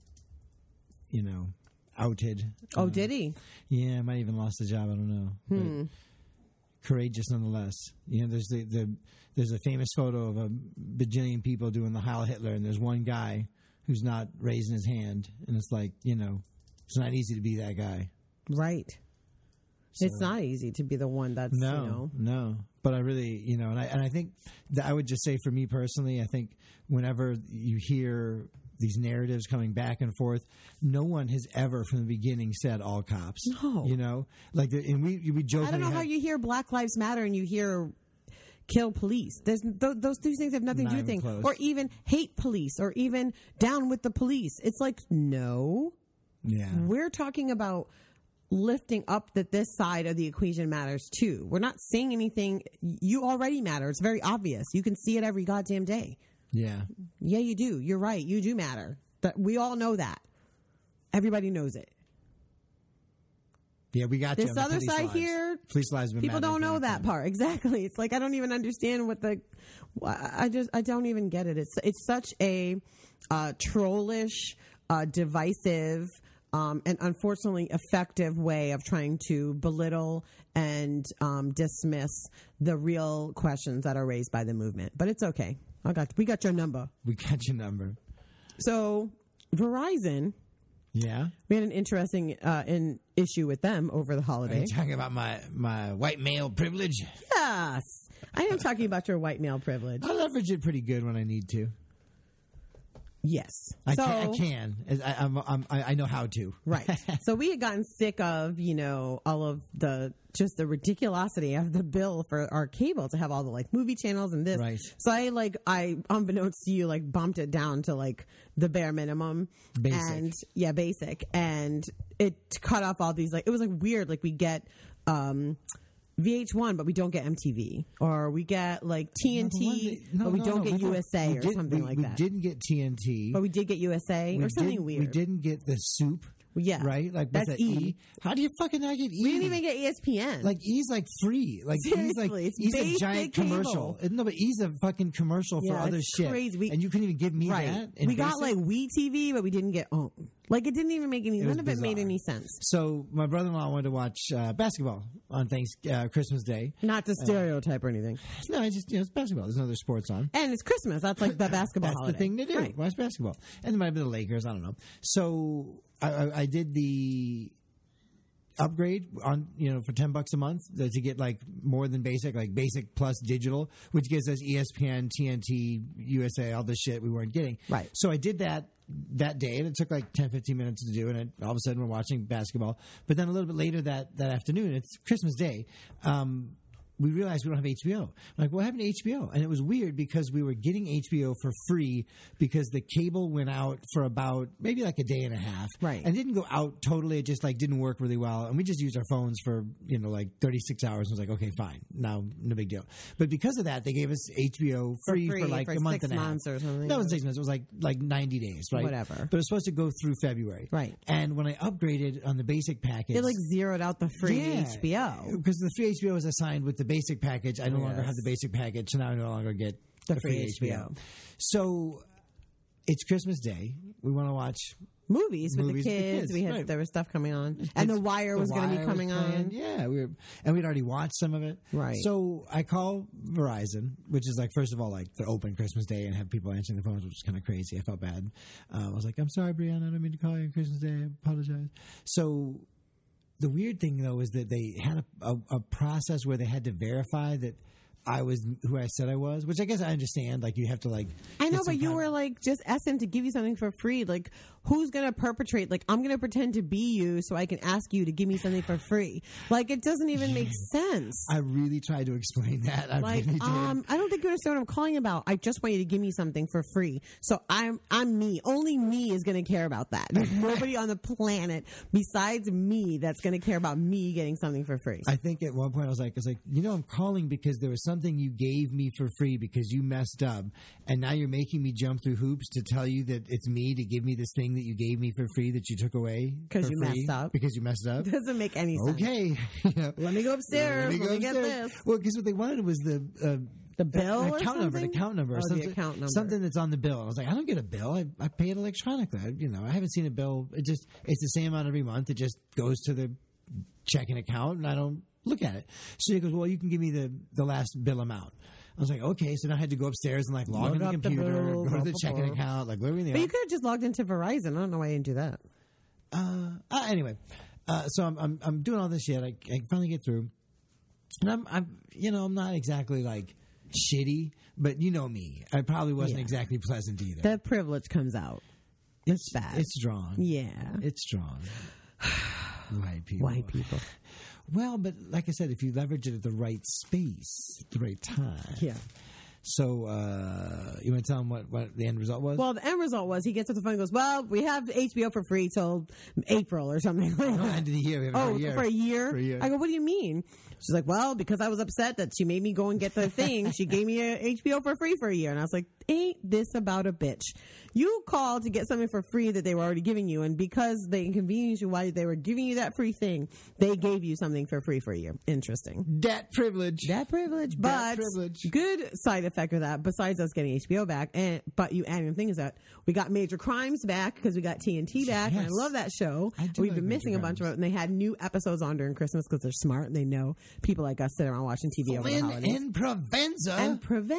outed. Oh, did he? Yeah, might even lost the job. I don't know. But courageous nonetheless. There's a famous photo of a bajillion people doing the Heil Hitler, and there's one guy who's not raising his hand, and it's like, it's not easy to be that guy. Right. So, it's not easy to be the one that's, No. But I really, and I think that I would just say for me personally, I think whenever you hear these narratives coming back and forth, no one has ever from the beginning said all cops. No. And we joke. I don't know how you hear Black Lives Matter and you hear kill police. Those two things have nothing to do with things. Or even hate police or even down with the police. It's like, no. Yeah. We're talking about lifting up that this side of the equation matters too. We're not saying anything. You already matter. It's very obvious. You can see it every goddamn day. Yeah. Yeah, you do. You're right. You do matter. But we all know that. Everybody knows it. Yeah, we got this other side lives. Here. Police lives. People don't know that part exactly. It's like I don't even understand what I don't even get it. It's such a trollish, divisive. And unfortunately effective way of trying to belittle and dismiss the real questions that are raised by the movement. But it's okay. We got your number. We got your number. So Verizon. Yeah. We had an interesting issue with them over the holiday. Are you talking about my white male privilege? Yes. I am talking about your white male privilege. I leverage it pretty good when I need to. Yes. I can. I know how to. Right. So we had gotten sick of, all of the ridiculosity of the bill for our cable to have all the like movie channels and this. Right. So I unbeknownst to you, like bumped it down to like the bare minimum. Basic. And basic. And it cut off all these, like, it was like weird. Like we get, VH1, but we don't get MTV, or we get like TNT, but we don't get USA or something like that. We didn't get TNT, but we did get USA or something weird. We didn't get the Soup. Yeah, right. Like that's E. How do you fucking not get E? We didn't even get ESPN. Like E's like free. Like seriously, E's a giant commercial. No, but E's a fucking commercial for other shit. Crazy. And you couldn't even give me that. We got like Wii TV, but we didn't get OWN. Like it didn't even make any. None of it made any sense. So my brother-in-law wanted to watch basketball on Christmas Day. Not to stereotype or anything. No, it's just it's basketball. There's no other sports on, and it's Christmas. That's like the basketball. That's holiday. The thing to do. Right. Watch basketball, and it might be the Lakers. I don't know. So I did the upgrade on for $10 a month to get like more than basic, like basic plus digital, which gives us ESPN, TNT, USA, all the shit we weren't getting. Right. So I did that day, and it took like 10-15 minutes to do, and all of a sudden we're watching basketball. But then a little bit later that afternoon, it's Christmas Day, we realized we don't have HBO. I'm like, what happened to HBO? And it was weird because we were getting HBO for free because the cable went out for about maybe like a day and a half. Right. And it didn't go out totally. It just like didn't work really well. And we just used our phones for, like 36 hours. And was like, okay, fine. Now, no big deal. But because of that, they gave us HBO free for like a month and a half. 6 months or something. No, it was 6 months. It was like 90 days, right? Whatever. But it was supposed to go through February. Right. And when I upgraded on the basic package. It like zeroed out the free HBO. Because the free HBO was assigned with the basic package. I no longer have the basic package, so now I no longer get the free HBO. So it's Christmas Day. We want to watch movies with the kids. There was stuff coming on, and The Wire was going to be coming on. Yeah, and we'd already watched some of it. Right. So I call Verizon, which is like, first of all, like they're open Christmas Day and have people answering the phones, which is kind of crazy. I felt bad. I was like, I'm sorry, Brianna, I don't mean to call you on Christmas Day. I apologize. So the weird thing though is that they had a process where they had to verify that I was who I said I was, which I guess I understand. Like, you have to, like... I know, but you were, like, just ask them to give you something for free. Like, who's going to perpetrate? Like, I'm going to pretend to be you so I can ask you to give me something for free. Like, it doesn't even make sense. I really tried to explain that. I really did. I don't think you understand what I'm calling about. I just want you to give me something for free. So I'm me. Only me is going to care about that. There's nobody on the planet besides me that's going to care about me getting something for free. I think at one point I was like, I'm calling because there was something you gave me for free because you messed up, and now you're making me jump through hoops to tell you that it's me to give me this thing that you gave me for free that you took away because you messed up. Because you messed up. Doesn't make any sense. Okay, let me go upstairs. Let me get this. Well, because what they wanted was the bill, the account number, the account number, something that's on the bill. I was like, I don't get a bill. I pay it electronically. I haven't seen a bill. It's the same amount every month. It just goes to the checking account, and I don't look at it. So he goes, well, you can give me the last bill amount. I was like, okay. So now I had to go upstairs and log into the computer, go to the checking account, look everything. But you could have just logged into Verizon. I don't know why you didn't do that. Anyway, so I'm doing all this shit. I finally get through, and I'm not exactly like shitty, but you know me, I probably wasn't exactly pleasant either. That privilege comes out. It's bad. It's strong. Yeah, it's strong. White people. Well, but like I said, if you leverage it at the right space, at the right time. Yeah. So, you want to tell him what the end result was? Well, the end result was he gets off the phone and goes, well, we have HBO for free till April or something like that. End of the year. We have for a year? For a year. I go, what do you mean? She's like, well, because I was upset that she made me go and get the thing, she gave me a HBO for free for a year. And I was like, ain't this about a bitch? You called to get something for free that they were already giving you, and because they inconvenienced you while they were giving you that free thing, they gave you something for free for a year. Interesting. That privilege. But good side effect of that, besides us getting HBO back, but you adding things that we got Major Crimes back because we got TNT back, and I love that show. We've been missing a bunch of it, and they had new episodes on during Christmas because they're smart and they know people like us sit around watching TV over the holidays. And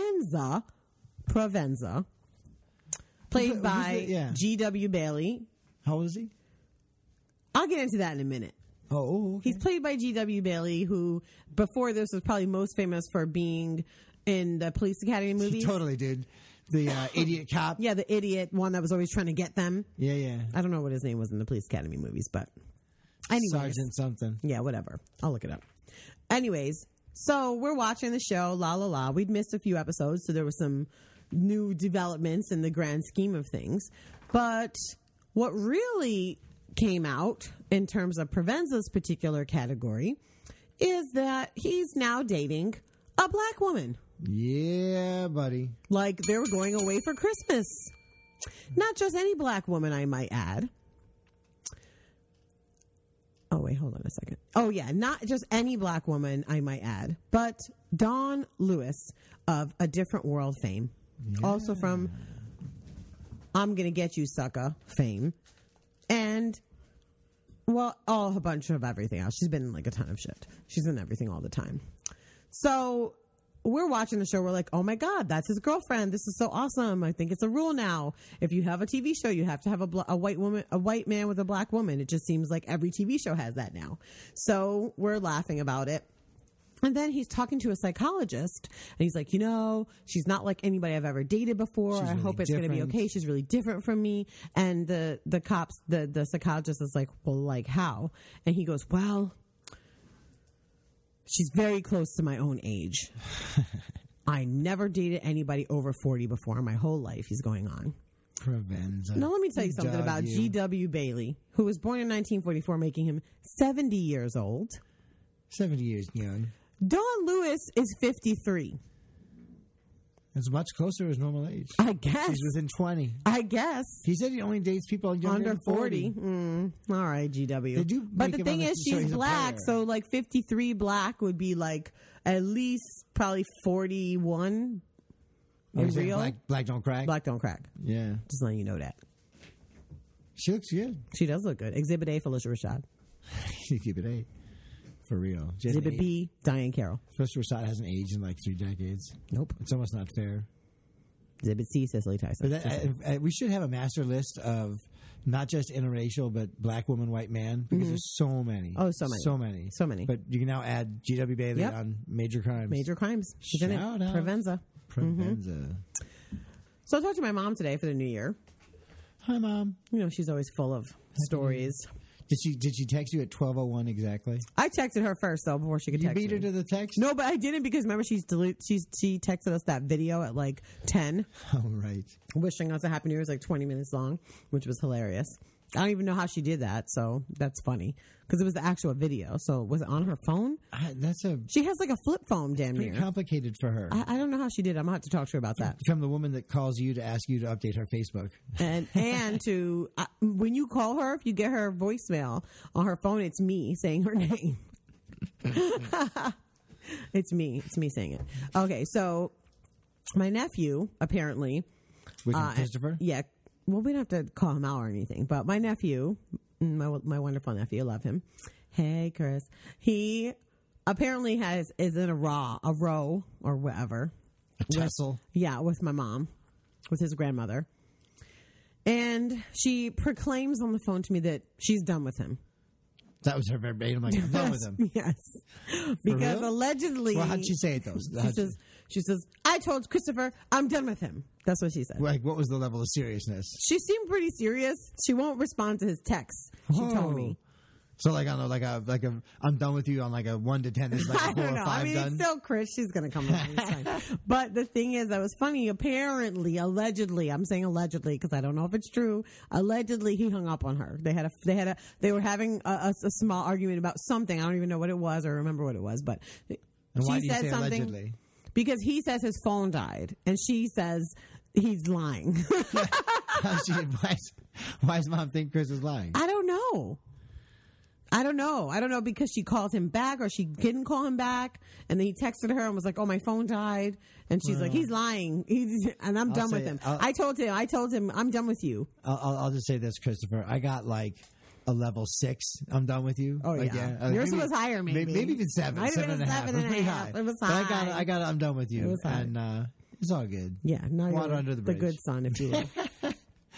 Provenza. Played by G.W. Bailey. How old is he? I'll get into that in a minute. Oh, okay. He's played by G.W. Bailey, who before this was probably most famous for being in the Police Academy movies. Totally, dude. The idiot cop. Yeah, the idiot one that was always trying to get them. Yeah. I don't know what his name was in the Police Academy movies, but anyways. Sergeant something. Yeah, whatever. I'll look it up. Anyways, so we're watching the show, La La La. We'd missed a few episodes, so there was some new developments in the grand scheme of things. But what really came out in terms of Provenza's particular category is that he's now dating a black woman. Yeah, buddy. Like they were going away for Christmas. Not just any black woman, I might add. Oh, wait, hold on a second. Oh, yeah, not just any black woman, I might add, but Dawn Lewis of A Different World fame. Yeah. Also from I'm Gonna Get You, Sucker fame. And, well, a bunch of everything else. She's been in like a ton of shit. She's in everything all the time. So we're watching the show. We're like, oh my God, that's his girlfriend. This is so awesome. I think it's a rule now. If you have a TV show, you have to have a white man with a black woman. It just seems like every TV show has that now. So we're laughing about it. And then he's talking to a psychologist, and he's like, she's not like anybody I've ever dated before. I hope it's going to be okay. She's really different from me. And the psychologist is like, well, like how? And he goes, well, she's very close to my own age. I never dated anybody over 40 before in my whole life. He's going on. Provenza. Now, let me tell you something about G.W. Bailey, who was born in 1944, making him 70 years old. 70 years young. Dawn Lewis is 53. It's much closer to his normal age. I guess. She's within 20. I guess. He said he only dates people under 40. All right, GW. They do, but the thing is, she's black, so like 53 black would be like at least probably 41. Real? Black don't crack? Black don't crack. Yeah. Just letting you know that. She looks good. She does look good. Exhibit A, Felicia Rashad. Exhibit A. For real. Exhibit B, Diane Carroll. Felicia Rashad hasn't aged in like 3 decades. Nope. It's almost not fair. Exhibit C, Cicely Tyson. But we should have a master list of not just interracial, but black woman, white man, because there's so many. Oh, so many. So many. So many. But you can now add G.W. Bailey on Major Crimes. Major Crimes. She's in it. Provenza. So I talked to my mom today for the new year. Hi, Mom. She's always full of stories. Did she text you at 12:01 exactly? I texted her first though before she could text me. You beat her to the text? No, but I didn't because remember she texted us that video at like 10. Oh right. Wishing us a happy new year. It was like 20 minutes long, which was hilarious. I don't even know how she did that, so that's funny because it was the actual video. So was it on her phone? She has like a flip phone, damn near. Pretty complicated for her. I don't know how she did. I'm gonna have to talk to her about that. From the woman that calls you to ask you to update her Facebook, and to when you call her, if you get her voicemail on her phone, it's me saying her name. It's me saying it. Okay, so my nephew apparently, Christopher. Yeah. Well, we don't have to call him out or anything, but my nephew, my wonderful nephew, I love him. Hey, Chris. He apparently is in a row or whatever. A tussle. With my mom, with his grandmother. And she proclaims on the phone to me that she's done with him. That was her verbatim. I'm done with him. Yes. Because real? Allegedly. Well, how'd she say it, though? She says, I told Christopher I'm done with him. That's what she said. Like, what was the level of seriousness? She seemed pretty serious. She won't respond to his texts. She told me. So, like, on I'm done with you on like a 1 to 10. It's like a 4 or 5 I mean, done. It's still Chris. She's going to come around this time. But the thing is, that was funny. Apparently, allegedly, I'm saying allegedly because I don't know if it's true. Allegedly, he hung up on her. They were having a small argument about something. I don't even know what it was or remember what it was. But and why she do you said say something allegedly? Because he says his phone died, and she says he's lying. Why does Mom think Chris is lying? I don't know. I don't know because she called him back or she didn't call him back. And then he texted her and was like, oh, my phone died. And she's like, he's lying. And I'm done with him. I told him, I'm done with you. I'll just say this, Christopher. I got like a level 6. I'm done with you. Oh, like, yeah. Yours was higher, maybe. Maybe even 7. Might have 7.5. been 7.5. It was pretty high. It was high. But I got I'm done with you. It was high. And it's all good. Yeah. Now Water you're under the bridge. The good son, if you will.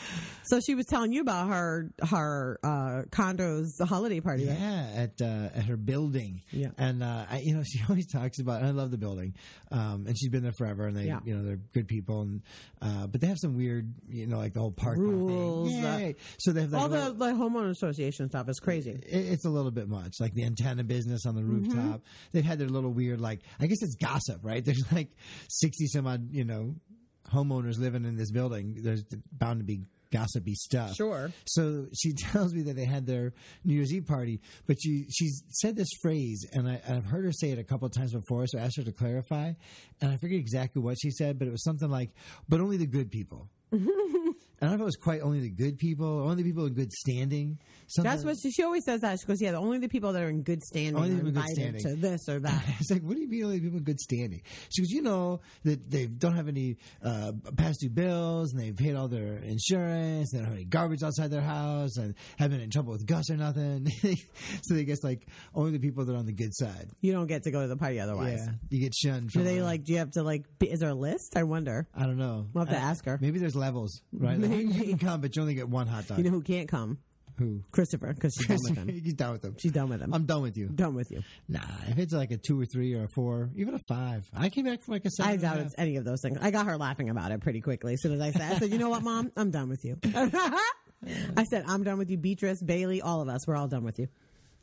So she was telling you about her condo's holiday party. Yeah, right? at her building. Yeah, and she always talks about. And I love the building, and she's been there forever. And they, they're good people. And but they have some weird, like the whole park rules. Thing. Yeah, so they have like all the homeowner association stuff is crazy. It's a little bit much, like the antenna business on the rooftop. They've had their little weird, I guess it's gossip, right? There's 60 some odd, homeowners living in this building. There's bound to be gossipy stuff. Sure. So she tells me that they had their New Year's Eve party, but she said this phrase, and I've heard her say it a couple of times before, so I asked her to clarify, and I forget exactly what she said, but it was something like, but only the good people. I don't know if it was quite only the good people, only the people in good standing. That's what she always says that. She goes, yeah, only the people that are in good standing are invited to this or that. It's like, what do you mean only people in good standing? She goes, that they don't have any past due bills, and they've paid all their insurance, they don't have any garbage outside their house, and haven't been in trouble with Gus or nothing. So they guess only the people that are on the good side. You don't get to go to the party otherwise. Yeah, you get shunned. Do they do you have to is there a list? I wonder. I don't know. We'll have to ask her. Maybe there's levels, right? You can come, but you only get one hot dog. You know who can't come? Who? Christopher, because she's done with him. He's done with him. She's done with him. I'm done with you. Done with you. Nah, if it's like a 2 or 3 or a 4, even a 5. I came back from a 7. I doubt it's any of those things. I got her laughing about it pretty quickly as soon as I said, you know what, Mom? I'm done with you. I said, I'm done with you. Beatrice, Bailey, all of us. We're all done with you.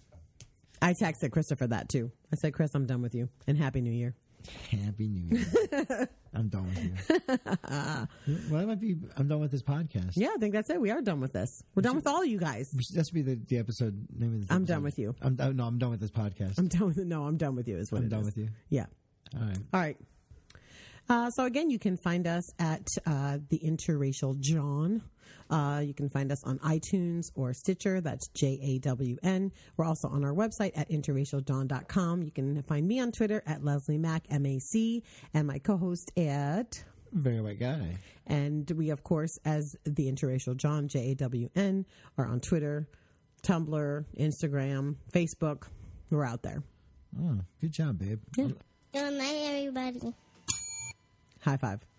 I texted Christopher that too. I said, Chris, I'm done with you. And Happy New Year. Happy New Year. I'm done with you. Well, I might be. I'm done with this podcast. Yeah, I think that's it. We are done with this. We're done with all you guys. That should be the episode name of this. I'm done with you. I'm done with this podcast. I'm done with it. No, I'm done with you. Is what I'm done with you. Yeah. All right. All right. So again, you can find us at the Interracial John. You can find us on iTunes or Stitcher. That's JAWN. We're also on our website at interracialjohn.com. You can find me on Twitter at Leslie Mac, MAC, and my co-host at Very White Guy. And we, of course, as the Interracial John, JAWN, are on Twitter, Tumblr, Instagram, Facebook. We're out there. Oh, good job, babe. Yeah. Good night, everybody. High five.